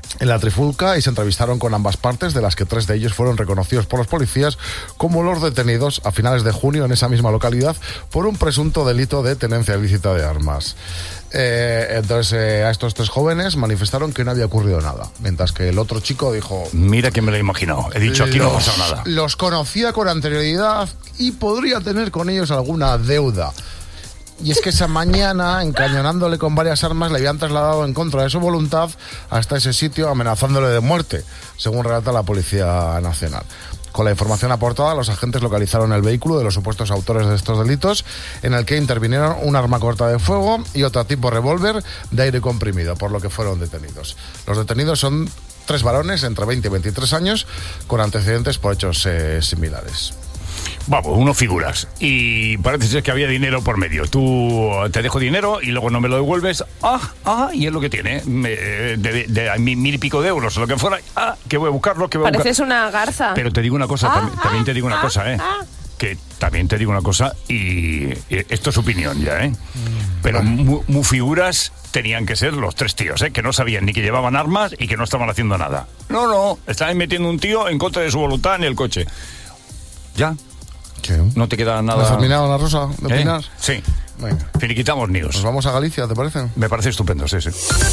en la trifulca y se entrevistaron con ambas partes, de las que tres de ellos fueron reconocidos por los policías como los detenidos a finales de junio en esa misma localidad por un presunto delito de tenencia ilícita de armas. Eh, entonces eh, a estos tres jóvenes manifestaron que no había ocurrido nada, mientras que el otro chico dijo: mira que me lo he imaginado, he dicho aquí no ha pasado nada. Los conocía con anterioridad y podría tener con ellos alguna deuda. Y es que esa mañana, encañonándole con varias armas, le habían trasladado en contra de su voluntad hasta ese sitio, amenazándole de muerte, según relata la Policía Nacional. Con la información aportada, los agentes localizaron el vehículo de los supuestos autores de estos delitos, en el que intervinieron un arma corta de fuego y otro tipo revólver de aire comprimido, por lo que fueron detenidos. Los detenidos son tres varones entre veinte y veintitrés años, con antecedentes por hechos eh, similares. Vamos, uno figuras. Y parece ser que había dinero por medio. Tú te dejo dinero y luego no me lo devuelves. Ah, ah, y es lo que tiene. Me, de, de, de mil, mil y pico de euros o lo que fuera. Ah, que voy a buscarlo, que voy a buscar. Pareces una garza. Pero te digo una cosa, ah, también, ah, también te digo una ah, cosa, ¿eh? Ah. Que también te digo una cosa y, y esto es opinión ya, ¿eh? Pero muy, muy figuras tenían que ser los tres tíos, ¿eh? Que no sabían ni que llevaban armas y que no estaban haciendo nada. No, no, estaban metiendo un tío en contra de su voluntad en el coche. ¿Ya? ¿Qué? ¿No te queda nada? ¿Has terminado, Ana Rosa, de opinar? ¿Eh? Sí. Venga. Finiquitamos news. Nos vamos a Galicia, ¿te parece? Me parece estupendo, sí, sí.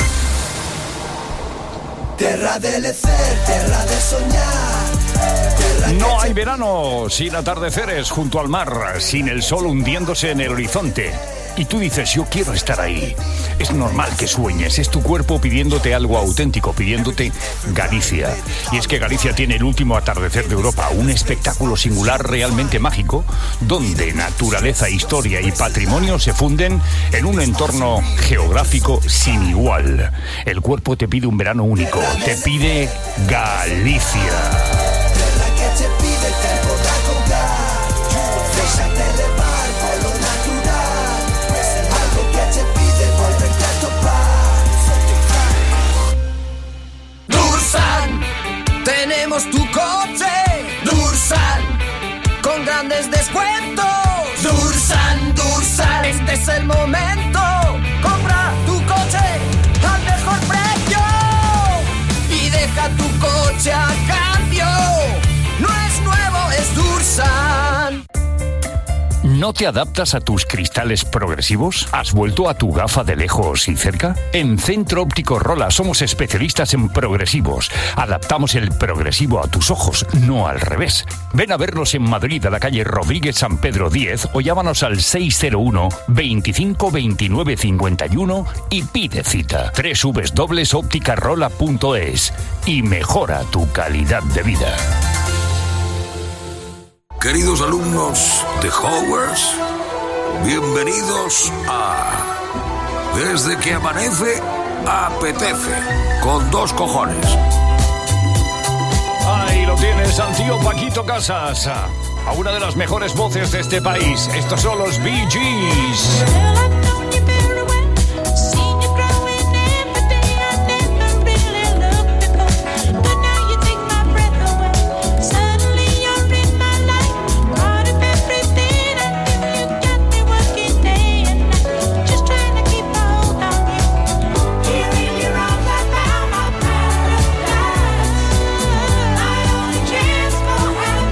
Tierra de lecer, tierra de soñar. No hay verano sin atardeceres junto al mar, sin el sol hundiéndose en el horizonte. Y tú dices, yo quiero estar ahí. Es normal que sueñes, es tu cuerpo pidiéndote algo auténtico, pidiéndote Galicia. Y es que Galicia tiene el último atardecer de Europa, un espectáculo singular realmente mágico, donde naturaleza, historia y patrimonio se funden en un entorno geográfico sin igual. El cuerpo te pide un verano único, te pide Galicia. Tenemos tu coche, Dursan, con grandes descuentos. Dursan, Dursan, este es el momento. Compra tu coche al mejor precio y deja tu coche a cambio. No es nuevo, es Dursan. ¿No te adaptas a tus cristales progresivos? ¿Has vuelto a tu gafa de lejos y cerca? En Centro Óptico Rola somos especialistas en progresivos. Adaptamos el progresivo a tus ojos, no al revés. Ven a vernos en Madrid, a la calle Rodríguez San Pedro diez, o llámanos al seis cero uno, veinticinco, veintinueve, cincuenta y uno y pide cita. doble u doble u doble u punto óptica rola punto es y mejora tu calidad de vida. Queridos alumnos de Hogwarts, bienvenidos a Desde que amanece, apetece, con dos cojones. Ahí lo tienes, al tío Paquito Casas, a una de las mejores voces de este país. Estos son los Bee Gees.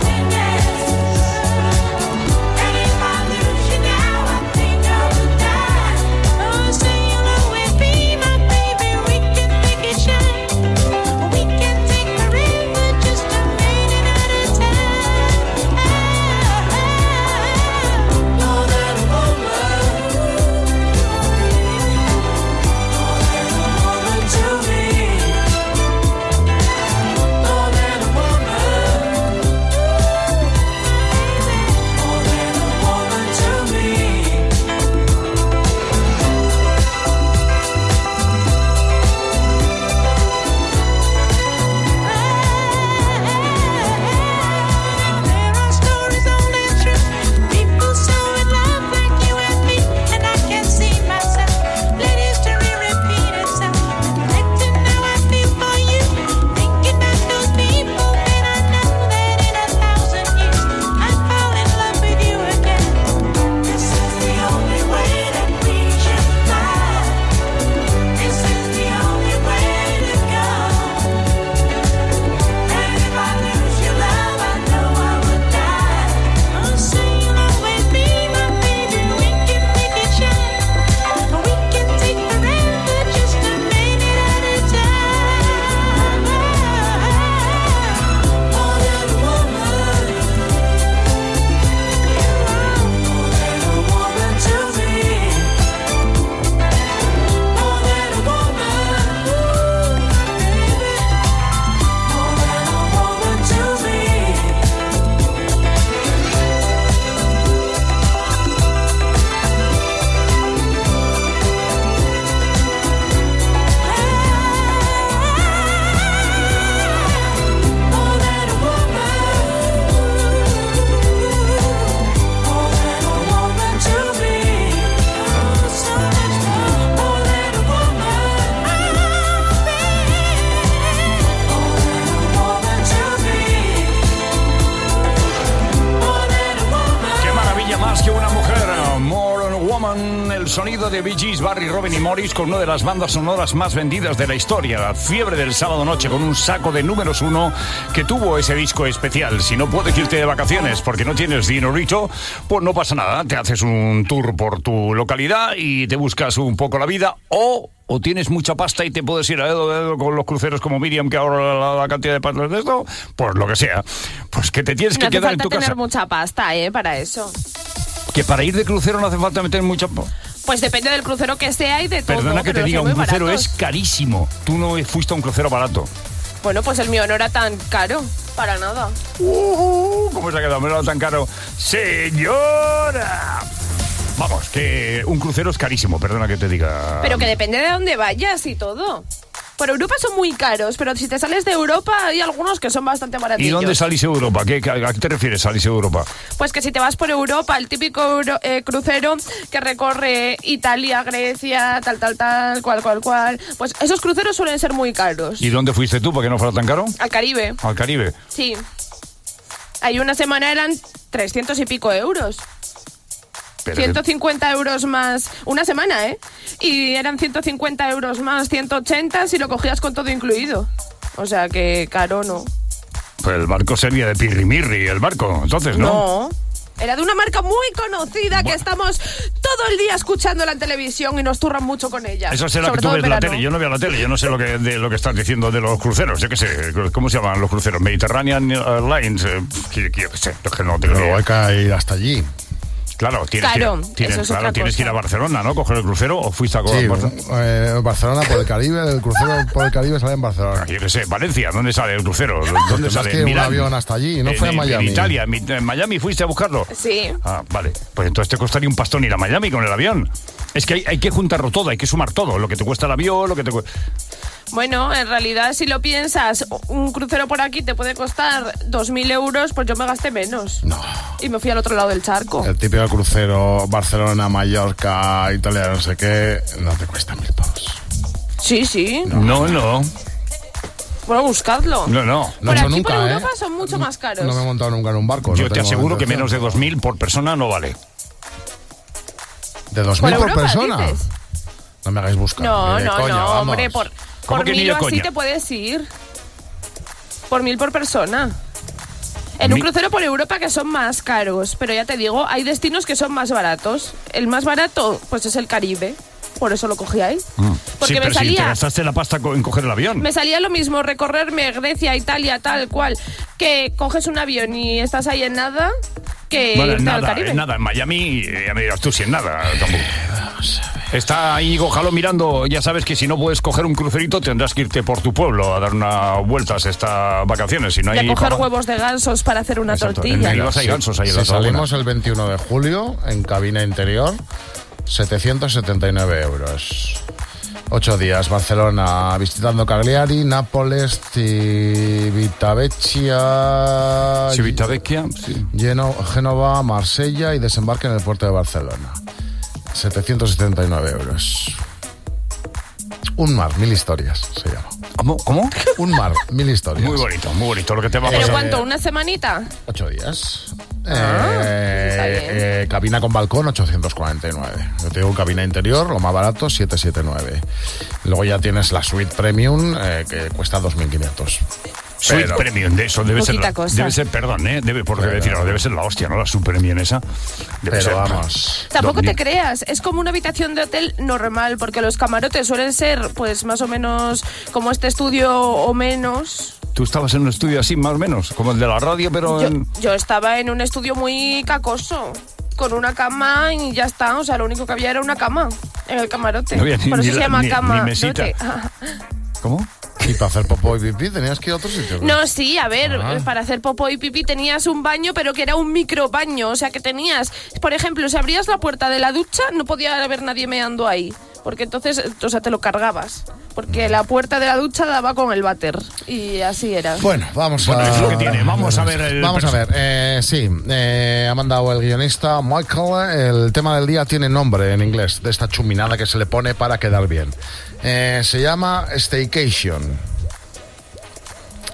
Now I think I would die. el sonido de Bee Gees, Barry, Robin y Morris con una de las bandas sonoras más vendidas de la historia, La Fiebre del Sábado Noche, con un saco de números uno que tuvo ese disco especial. Si no puedes irte de vacaciones porque no tienes dinerito, pues no pasa nada, te haces un tour por tu localidad y te buscas un poco la vida, o... o tienes mucha pasta y te puedes ir a dedo, a dedo con los cruceros como Miriam, que ahora la, la cantidad de pasta de esto, pues lo que sea. Pues que te tienes no que quedar en tu tener casa. mucha pasta, ¿eh? Para eso. Que para ir de crucero no hace falta meter mucha... Pues depende del crucero que sea y de todo. Perdona que te pero diga, son un muy crucero baratos. es carísimo. Tú no fuiste a un crucero barato. Bueno, pues el mío no era tan caro. Para nada. Uh, ¿Cómo se ha quedado? ¿Me lo tan caro? ¡Señora! Vamos, que un crucero es carísimo, perdona que te diga. Pero que depende de dónde vayas y todo. Por Europa son muy caros, pero si te sales de Europa hay algunos que son bastante baratillos. ¿Y dónde salís de Europa? ¿Qué, ¿A qué te refieres salís de Europa? Pues que si te vas por Europa, el típico euro, eh, crucero que recorre Italia, Grecia, tal, tal, tal, cual, cual, cual, pues esos cruceros suelen ser muy caros. ¿Y dónde fuiste tú para que no fuera tan caro? Al Caribe. Al Caribe. Sí. Ahí una semana eran trescientos y pico euros. Pero ciento cincuenta euros más una semana, ¿eh? Y eran ciento cincuenta euros más ciento ochenta si lo cogías con todo incluido. O sea que caro no. Pues el barco sería de pirrimirri, el barco, entonces, ¿no? No. Era de una marca muy conocida que estamos todo el día escuchándola en televisión y nos turran mucho con ella. Eso será que tú ves la tele. Yo no veo la tele. Yo no sé lo que, de lo que estás diciendo de los cruceros. Yo qué sé. ¿Cómo se llaman los cruceros? Mediterranean Airlines. Eh, que, que, yo qué sé. Es que no tengo ni idea. Pero hay que ir hasta allí. Claro, tienes, Claro, que, ir, tienes, eso es claro, otra tienes cosa. que ir a Barcelona, ¿no? Coger el crucero, o fuiste a Sí, Barcelona. eh, Barcelona por el Caribe, el crucero por el Caribe sale en Barcelona. Yo qué sé, Valencia, ¿dónde sale el crucero? ¿Dónde Pues sale? es que un Milán. avión hasta allí, no En- fue a en- Miami. En Italia, en, Mi- en Miami fuiste a buscarlo. Sí. Ah, vale. Pues entonces te costaría un pastón ir a Miami con el avión. Es que hay, hay que juntarlo todo, hay que sumar todo. Lo que te cuesta el avión, lo que te cuesta... Bueno, en realidad, si lo piensas, un crucero por aquí te puede costar dos mil euros, pues yo me gasté menos. No. Y me fui al otro lado del charco. El típico crucero Barcelona, Mallorca, Italia, no sé qué, no te cuesta mil pavos. Sí, sí. No, no. Bueno, buscadlo. No, no. No por he hecho aquí, nunca, por ¿eh? Europa, son mucho más caros. No me he montado nunca en un barco. Yo no te tengo aseguro que intención. menos de dos mil por persona no vale. ¿De dos ¿Por mil por, Europa, persona? dices? No me hagáis buscar. No, ni de no, coña, no, vamos. hombre, por, ¿Cómo por que ni mil de o así coña? te puedes ir. Por mil por persona. En un Mi- crucero por Europa que son más caros, pero ya te digo, hay destinos que son más baratos. El más barato, pues es el Caribe. Por eso lo cogí ahí. Porque sí, me pero si te salía, gastaste la pasta co- en coger el avión. me salía lo mismo recorrerme Grecia, Italia, tal cual, que coges un avión y estás ahí en nada, que Bueno, irte en al nada, Caribe. en nada. En Miami, eh, ya me dirás tú si en nada. Tampoco. Está ahí Gonzalo mirando. Ya sabes que si no puedes coger un crucerito, tendrás que irte por tu pueblo a dar una vueltas estas vacaciones. Si no Y a hay coger papa- huevos de gansos para hacer una Exacto, tortilla. en Rivas hay gansos ahí en Si la salimos el veintiuno de julio en cabina interior, setecientos setenta y nueve euros. Ocho días, Barcelona, visitando Cagliari, Nápoles, Civitavecchia, Civitavecchia, sí. Geno- Génova, Marsella y desembarque en el puerto de Barcelona. setecientos setenta y nueve euros. Un mar, mil historias, se llama. ¿Cómo? ¿Cómo? Un mar, mil historias. Muy bonito, muy bonito lo que te va a ¿Pero pasar. cuánto? ¿Una semanita? Ocho días. Ah, Eh, está bien. eh, cabina con balcón, ochocientos cuarenta y nueve. Yo te digo cabina interior, lo más barato, setecientos setenta y nueve. Luego ya tienes la suite premium, eh, que cuesta dos mil quinientos. Suite Pero- Premium, de eso debe ser, Poquita la- cosa. debe ser, perdón, ¿eh? Debe, porque Pero- decir, no, debe ser la hostia, ¿no? La Super Premium esa. Debe Pero ser, vamos. Tampoco dos te mil. creas, es como una habitación de hotel normal, porque los camarotes suelen ser, pues, más o menos como este estudio o menos. Tú estabas en un estudio así, más o menos, como el de la radio, pero Yo, en... yo estaba en un estudio muy cacoso, con una cama y ya está, o sea, lo único que había era una cama en el camarote. No había ni- Por eso ni se la- llama ni- cama. ni mesita. ¿Cómo? Y para hacer popó y pipí tenías que ir a otro sitio. No, sí, a ver, Ah. para hacer popó y pipí tenías un baño, pero que era un micro baño, o sea que tenías, por ejemplo, si abrías la puerta de la ducha, no podía haber nadie meando ahí, porque entonces, o sea, te lo cargabas, porque la puerta de la ducha daba con el váter, y así era. Bueno, vamos Bueno, a... es lo que tiene. Vamos a ver el Vamos a perso- ver, eh, sí, eh, ha mandado el guionista Michael, el tema del día tiene nombre en inglés, de esta chuminada que se le pone para quedar bien. Eh, se llama Staycation.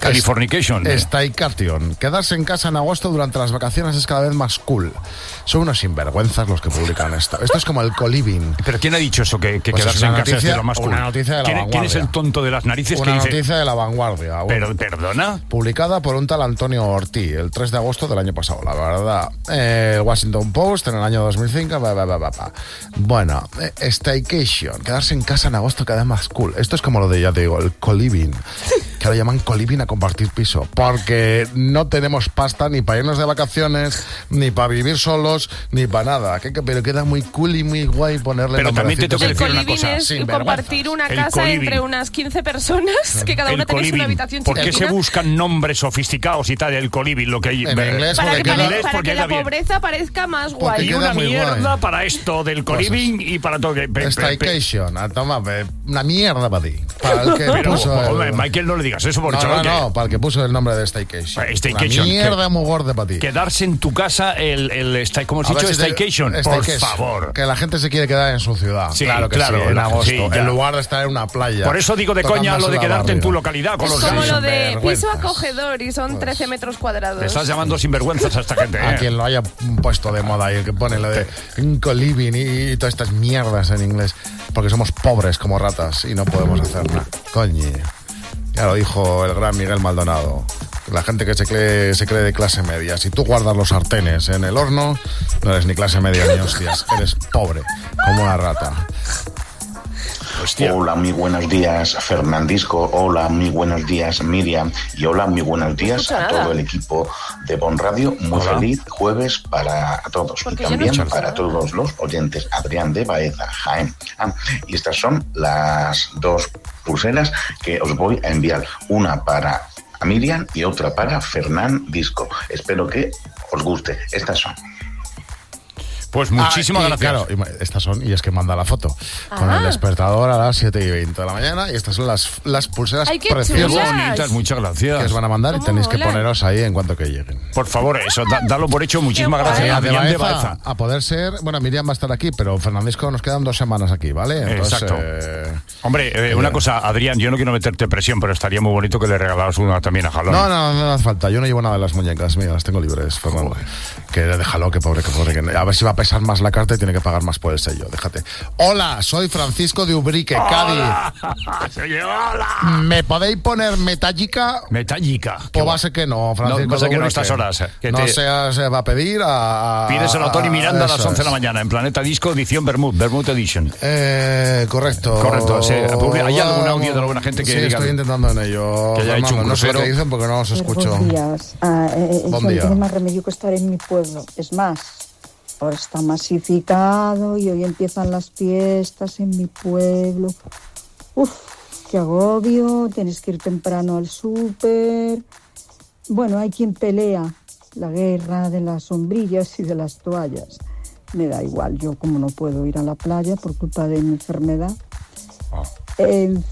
Californication. Staycation. Quedarse en casa en agosto durante las vacaciones es cada vez más cool. Son unos sinvergüenzas los que publican esto. Esto es como el co-living. ¿Pero quién ha dicho eso? Que, que Pues quedarse es una en casa noticia- es de lo más cool. una noticia de la ¿Quién, Vanguardia. ¿Quién es el tonto de las narices Una que dice? noticia de la Vanguardia. Bueno, Pero, ¿perdona? publicada por un tal Antonio Ortí el tres de agosto del año pasado, la verdad. Eh, el Washington Post en el año dos mil cinco. Ba, ba, ba, ba, ba. Bueno, eh, staycation, quedarse en casa en agosto cada vez más cool. Esto es como lo de, ya te digo, el co-living. Que ahora llaman co-living a compartir piso. Porque no tenemos pasta ni para irnos de vacaciones, ni para vivir solos, ni para nada. Que- que- Pero queda muy cool y muy guay ponerle Pero también te nombrecitos. tengo que El decir una coliving cosa. es Sinvergüenzas. compartir una El casa coliving. entre unas quince personas, que cada El una tenéis una coliving. habitación ¿Por qué se chiquitina. buscan nombres sofisticados y tal? El coliving, lo que hay. En inglés, Para porque que, queda- pare- inglés para porque que la queda bien. pobreza parezca más Porque guay. Y queda una muy mierda guay. para esto del coliving y para todo. Pe- pe- pe- Staycation, a toma, pe- una mierda para ti. Para el que Pero, puso el- hombre, Michael, no le digas eso, por No, chaval, no, que- no, para el que puso el nombre de Staycation. Eh, Staycation, Una mierda que- muy gorda para ti. Quedarse en tu casa, el, el stay- ¿cómo has A ver dicho? si te- Staycation, por Staycation. favor. Que la gente se quiere quedar en su ciudad. Sí, claro que claro, sí, en la- agosto. sí, ya. en lugar de estar en una playa. Por eso digo de coña lo de quedarte en tu localidad con Es los como gays. lo de sinvergüenzas. piso acogedor y son trece metros cuadrados. Te estás llamando sinvergüenzas a esta gente, A ¿eh? quien lo haya puesto de moda y el que pone lo de un co-living y, y todas estas mierdas en inglés. Porque somos pobres como ratas y no podemos hacer nada. Coño. Ya lo dijo el gran Miguel Maldonado. La gente que se cree, se cree de clase media. Si tú guardas los sartenes en el horno, no eres ni clase media ni hostias. Eres pobre, como una rata. Hostia. Hola, muy buenos días, Fernandisco. Hola, muy buenos días, Miriam. Y hola, muy buenos días escucho a nada. todo el equipo de Bon Radio. Muy Hola. feliz jueves para todos. Y Porque yo no también escucho para nada. todos los oyentes. Adrián de Baeza, Jaén. Ah, y estas son las dos pulseras que os voy a enviar. Una para a Miriam y otra para Fernandisco. Espero que os guste. Estas son. Pues muchísimas Ah, y, gracias. Claro, y estas son, y es que manda la foto. Con Ah. el despertador a las siete y veinte de la mañana. Y estas son las, las pulseras Ay, qué Qué preciosas chulas. bonitas, muchas que gracias. os van a mandar y ¿Cómo tenéis que molan? poneros ahí en cuanto que lleguen. Por favor, eso, da- dalo por hecho. Muchísimas Qué gracias, guay. Adrián de Baeza, Baeza. a poder ser, bueno, Miriam va a estar aquí, pero Fernandisco nos quedan dos semanas aquí, ¿vale? Exacto. eh, Hombre, eh, una cosa, Adrián, yo no quiero meterte presión, pero estaría muy bonito que le regalaras una también a Jalón. no, no, no hace falta. Yo no llevo nada de las muñecas mías, las tengo libres, Fernando. Que déjalo, que pobre, que pobre. Que, a ver si va a pesar más la carta y tiene que pagar más por el sello. Déjate. Hola, soy Francisco de Ubrique, Cádiz. Soy yo, hola. ¿Me podéis poner metálica? Metallica. Pues va a ser que no, Francisco. No, va a ser que no de estas Ubrique. horas, eh, que no te- sea, se va a pedir a... a Pídeselo a Tony Miranda a las eso once de la es. mañana en Planeta Disco, edición Bermud, Bermud Edition. Eh, correcto. Correcto, sí. ¿Hay algún audio de alguna gente que sí, diga- estoy intentando en ello. que haya hecho un Fernando. No sé lo crucero? que dicen porque no os escucho. Buenos días. Ah, eh, Buen yo día. no tiene más remedio que estar en mi pueblo. Es más, ahora está masificado y hoy empiezan las fiestas en mi pueblo. Uf, qué agobio. Tienes que ir temprano al súper. Bueno, hay quien pelea la guerra de las sombrillas y de las toallas. Me da igual, yo como no puedo ir a la playa por culpa de mi enfermedad. En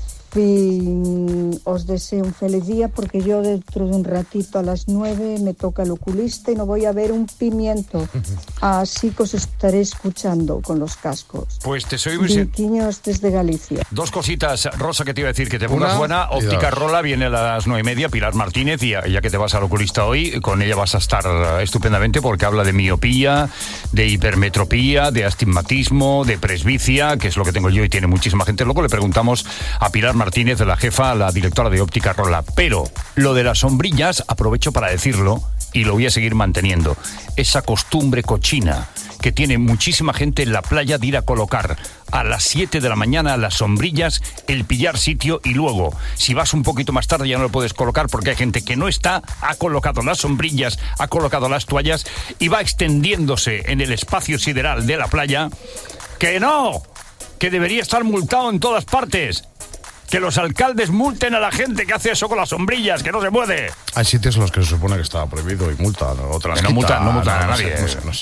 fin, os deseo un feliz día porque yo dentro de un ratito a las nueve me toca el oculista y no voy a ver un pimiento. Así que os estaré escuchando con los cascos. Pues te soy muy sin- Viquiños desde Galicia. Dos cositas, Rosa, que te iba a decir, que te pongas Una buena. y Óptica dos. Rola viene a las nueve y media, Pilar Martínez, y ya, ya que te vas al oculista hoy, con ella vas a estar eh, estupendamente porque habla de miopía, de hipermetropía, de astigmatismo, de presbicia, que es lo que tengo yo y tiene muchísima gente. Luego le preguntamos a Pilar Martínez, la jefa, la directora de Óptica Rola. Pero lo de las sombrillas, aprovecho para decirlo y lo voy a seguir manteniendo. Esa costumbre cochina que tiene muchísima gente en la playa de ir a colocar a las siete de la mañana las sombrillas, el pillar sitio y luego, si vas un poquito más tarde ya no lo puedes colocar porque hay gente que no está, ha colocado las sombrillas, ha colocado las toallas y va extendiéndose en el espacio sideral de la playa. ¡Que no! Que debería estar multado en todas partes. Que los alcaldes multen a la gente que hace eso con las sombrillas, que no se puede. Hay sitios en los que se supone que está prohibido y multan, otras Que no quitan. multan, no multan a no nadie. sé, no sé, no sé.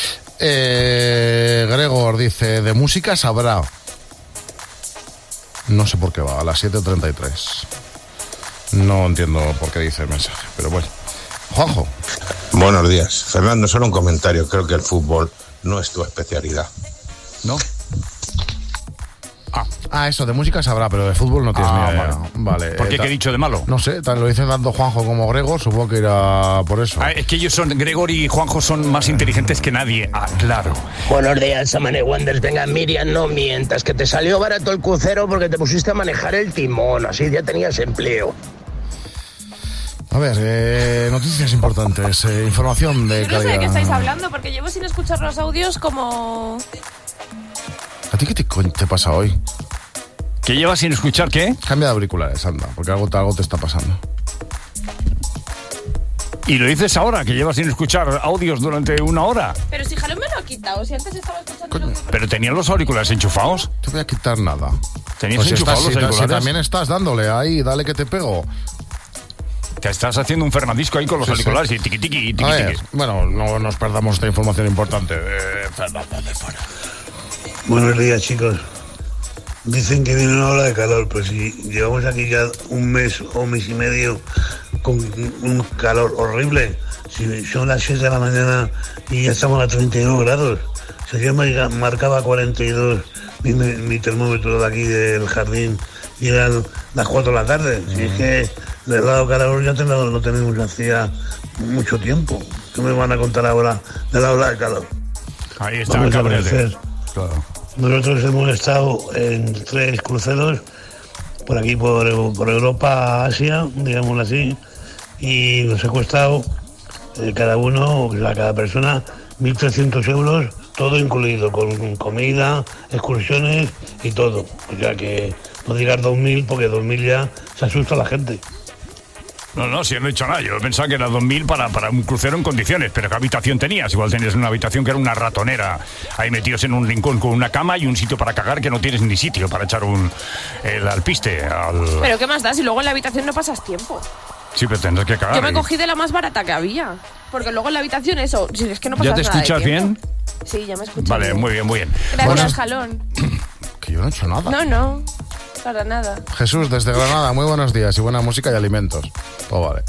Eh, Gregor dice, de música sabrá. No sé por qué va, a las siete treinta y tres. No entiendo por qué dice el mensaje, pero bueno. Juanjo. Buenos días. Fernando, solo un comentario. Creo que el fútbol no es tu especialidad. ¿No? Ah. ah, eso, de música sabrá, pero de fútbol no tienes Ah, ni idea. vale. Vale. ¿Por qué? eh, ¿Qué he dicho de malo? No sé, lo dicen tanto Juanjo como Gregor, supongo que era por eso. Ah, es que ellos son, Gregor y Juanjo son más inteligentes que nadie. Ah, claro. Buenos días, Amane Wonders. Venga, Miriam, no mientas, que te salió barato el crucero porque te pusiste a manejar el timón, así ya tenías empleo. A ver, eh, noticias importantes, eh, información de Yo no sé de calidad. qué estáis hablando, porque llevo sin escuchar los audios como... ¿A ti qué te, coño te pasa hoy? ¿Que llevas sin escuchar qué? Cambia de auriculares, anda, porque algo, algo te está pasando. Y lo dices ahora, que llevas sin escuchar audios durante una hora. Pero si Jalón me lo ha quitado, si antes estaba escuchando... Lo que... Pero tenían los auriculares enchufados. Te voy a quitar nada. ¿Tenías Pues si enchufados estás- los si- auriculares? si también estás dándole ahí, dale que te pego. Te estás haciendo un Fernandisco ahí con los Sí, auriculares sí. y tiqui tiqui, A tiqui ver, tiqui. bueno, no nos perdamos esta información importante. Eh, Fernando de fuera. Buenos días, chicos. Dicen que viene una ola de calor, pero si llevamos aquí ya un mes o mes y medio con un calor horrible, si son las seis de la mañana y ya estamos a treinta y dos grados. Si ayer marca- marcaba cuarenta y dos mi, mi termómetro de aquí del jardín y eran las cuatro de la tarde. Si es que el lado calor ya te lo, lo tenemos hacía mucho tiempo. ¿Qué me van a contar ahora de la ola de calor? Ahí está, Vamos a cabrete. agradecer. Claro. Nosotros hemos estado en tres cruceros, por aquí, por, por Europa, Asia, digámoslo así, y nos ha costado eh, cada uno, o sea, cada persona, mil trescientos euros, todo incluido, con comida, excursiones y todo. O sea que no digas dos mil, porque dos mil ya se asusta la gente. No, no, si no he hecho nada. Yo pensaba que era dos mil para, para un crucero en condiciones. Pero ¿qué habitación tenías? Igual tenías una habitación que era una ratonera. Ahí metidos en un rincón con una cama y un sitio para cagar que no tienes ni sitio para echar un el alpiste. Al... Pero ¿qué más da? Si luego en la habitación no pasas tiempo. Sí, pero tendrás que cagar. Yo me y- cogí de la más barata que había. Porque luego en la habitación eso, si es que no pasas ¿Ya te nada de escuchas tiempo. bien? Sí, ya me escuchas Vale, bien. muy bien, muy bien. Gracias, Buenas- Jalón. Que yo no he hecho nada. No, no, para nada. Jesús, desde Granada, muy buenos días y buena música y alimentos. Pues vale.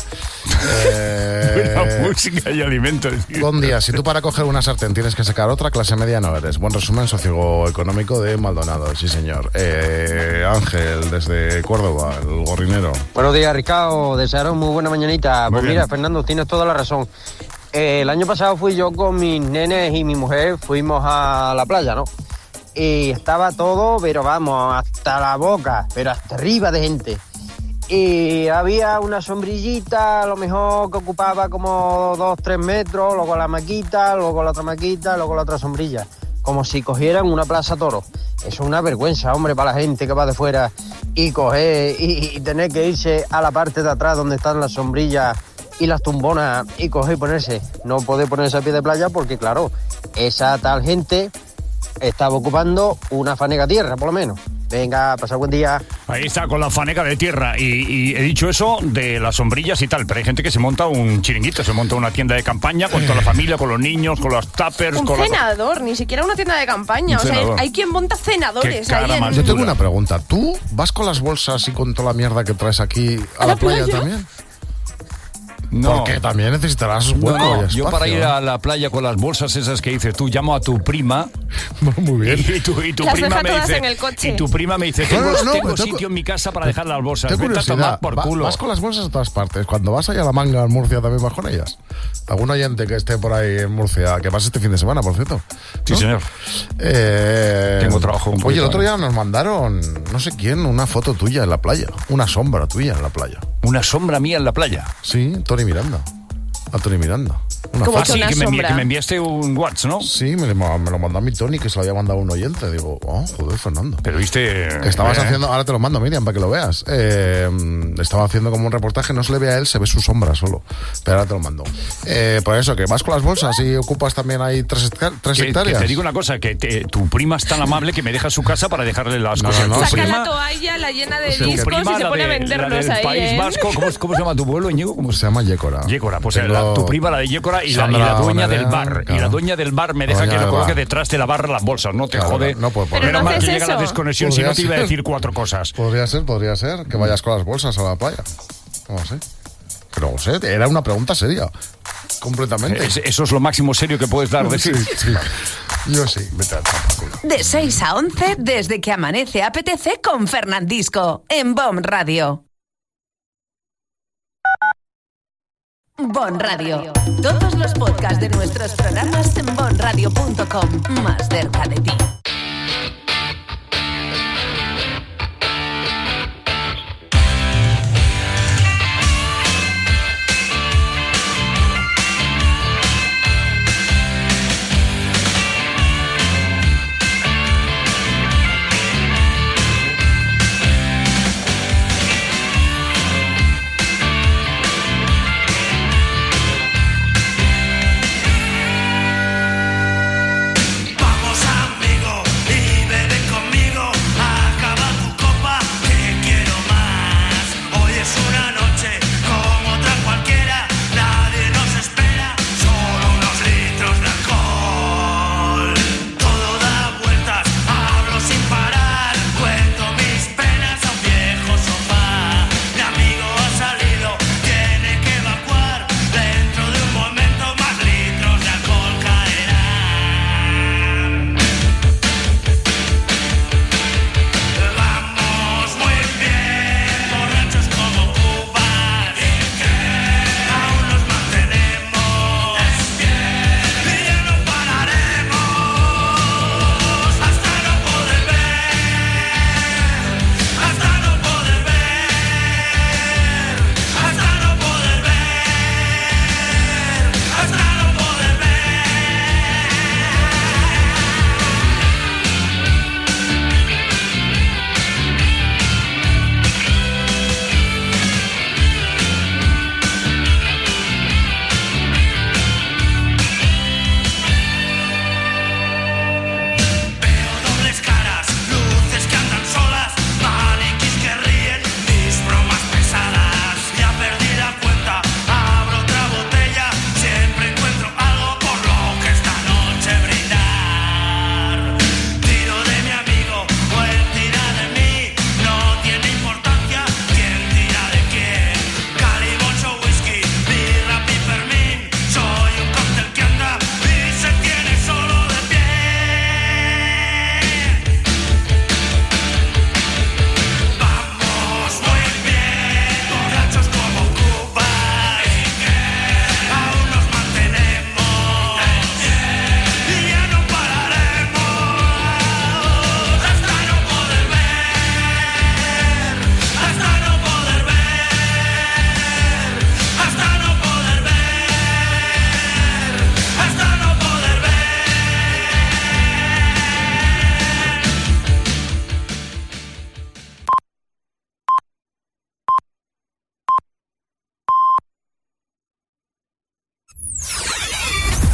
Eh, Buena música y alimentos. Buen día. Si tú para coger una sartén tienes que sacar otra, clase media no eres. Buen resumen socioeconómico de Maldonado, sí señor. Eh, Ángel, desde Córdoba, el gorrinero. Buenos días, Ricardo. Desearos muy buena mañanita. Muy Pues bien. mira, Fernando, tienes toda la razón. Eh, el año pasado fui yo con mis nenes y mi mujer, fuimos a la playa, ¿no? Y estaba todo, pero vamos, hasta la boca, pero hasta arriba de gente. Y había una sombrillita, a lo mejor que ocupaba como dos, tres metros, luego la maquita, luego la otra maquita, luego la otra sombrilla. Como si cogieran una plaza toro. Eso es una vergüenza, hombre, para la gente que va de fuera y coger y, y tener que irse a la parte de atrás donde están las sombrillas y las tumbonas y coger y ponerse. No poder ponerse a pie de playa porque, claro, esa tal gente estaba ocupando una fanega tierra, por lo menos. Venga, pasar buen día. Ahí está, con la fanega de tierra. Y, y he dicho eso de las sombrillas y tal, pero hay gente que se monta un chiringuito, se monta una tienda de campaña con toda la familia, con los niños, con los tuppers, Un con la... cenador, ni siquiera una tienda de campaña. Un O sea, cenador. hay quien monta cenadores Qué ahí cara en... más Yo tengo una pregunta. ¿Tú vas con las bolsas y con toda la mierda que traes aquí a, ¿A la la playa, playa? también? No. Porque también necesitarás No, hueco no, y espacio. yo para ir a la playa con las bolsas esas que dices tú, llamo a tu prima. Muy bien. Y tu, y tu Las prima deja me todas dice, en el coche. Y tu prima me dice, No, tengo, no, no, tengo tengo- sitio en mi casa para dejar las bolsas. Tengo Vete a curiosidad. tomar por Va- culo. Vas con las bolsas a todas partes. Cuando vas allá a la Manga, en Murcia, también vas con ellas. ¿Algún oyente que esté por ahí en Murcia? Que pase este fin de semana, por cierto. Sí, ¿no? señor. Eh, Tengo trabajo un Oye, poquito, el otro ¿eh? día nos mandaron, no sé quién, una foto tuya en la playa. Una sombra tuya en la playa. ¿Una sombra mía en la playa? Sí, Tony Miranda. A Tony Miranda. Una ¿Cómo foto. que una Ah, sí, que me envi- sombra? que me enviaste un WhatsApp, ¿no? Sí, me, lo- me lo mandó a mi Tony, que se lo había mandado un oyente. Digo, oh, joder, Fernando. Pero viste... Que estabas eh, haciendo, ahora te lo mando, Miriam, para que lo veas. Eh, estaba haciendo como un reportaje, no se le ve a él, se ve su sombra solo. Pero ahora te lo mando. Eh, por eso, que vas con las bolsas y ocupas también ahí tres, hecta- tres Que, que hectáreas. te digo una cosa, que te- tu prima es tan amable que me deja su casa para dejarle las No, cosas. no, no, Tu Saca prima- la toalla, la llena de tu discos prima, y se la pone a de- venderlos la del ahí, País ¿eh? Vasco, ¿cómo, es- cómo se llama tu pueblo, Íñigo? ¿Cómo Se llama Yécora. Yécora, pues Tengo- la- tu prima, la de Yécora, y, la, y Sandra la dueña Bonerea, del bar. Y claro. la dueña del bar me La deja dueña que lo del coloque bar. detrás de la barra las bolsas. No te Claro, jode. no puede poner. Pero Menos no mal que haces llega la eso. desconexión, si no Podría te iba a ser. decir cuatro cosas. Podría ser, podría ser, que vayas con las bolsas a la playa. No sé. Que no lo sé, era una pregunta seria. Completamente. Es- eso es lo máximo serio que puedes dar de sí. Sí, sí. Yo sí. Vete a tomar por culo. De seis a once, desde que amanece apetece con Fernandisco, en Bon Radio. Bon Radio. Todos los podcasts de nuestros programas en bon radio punto com, más cerca de ti.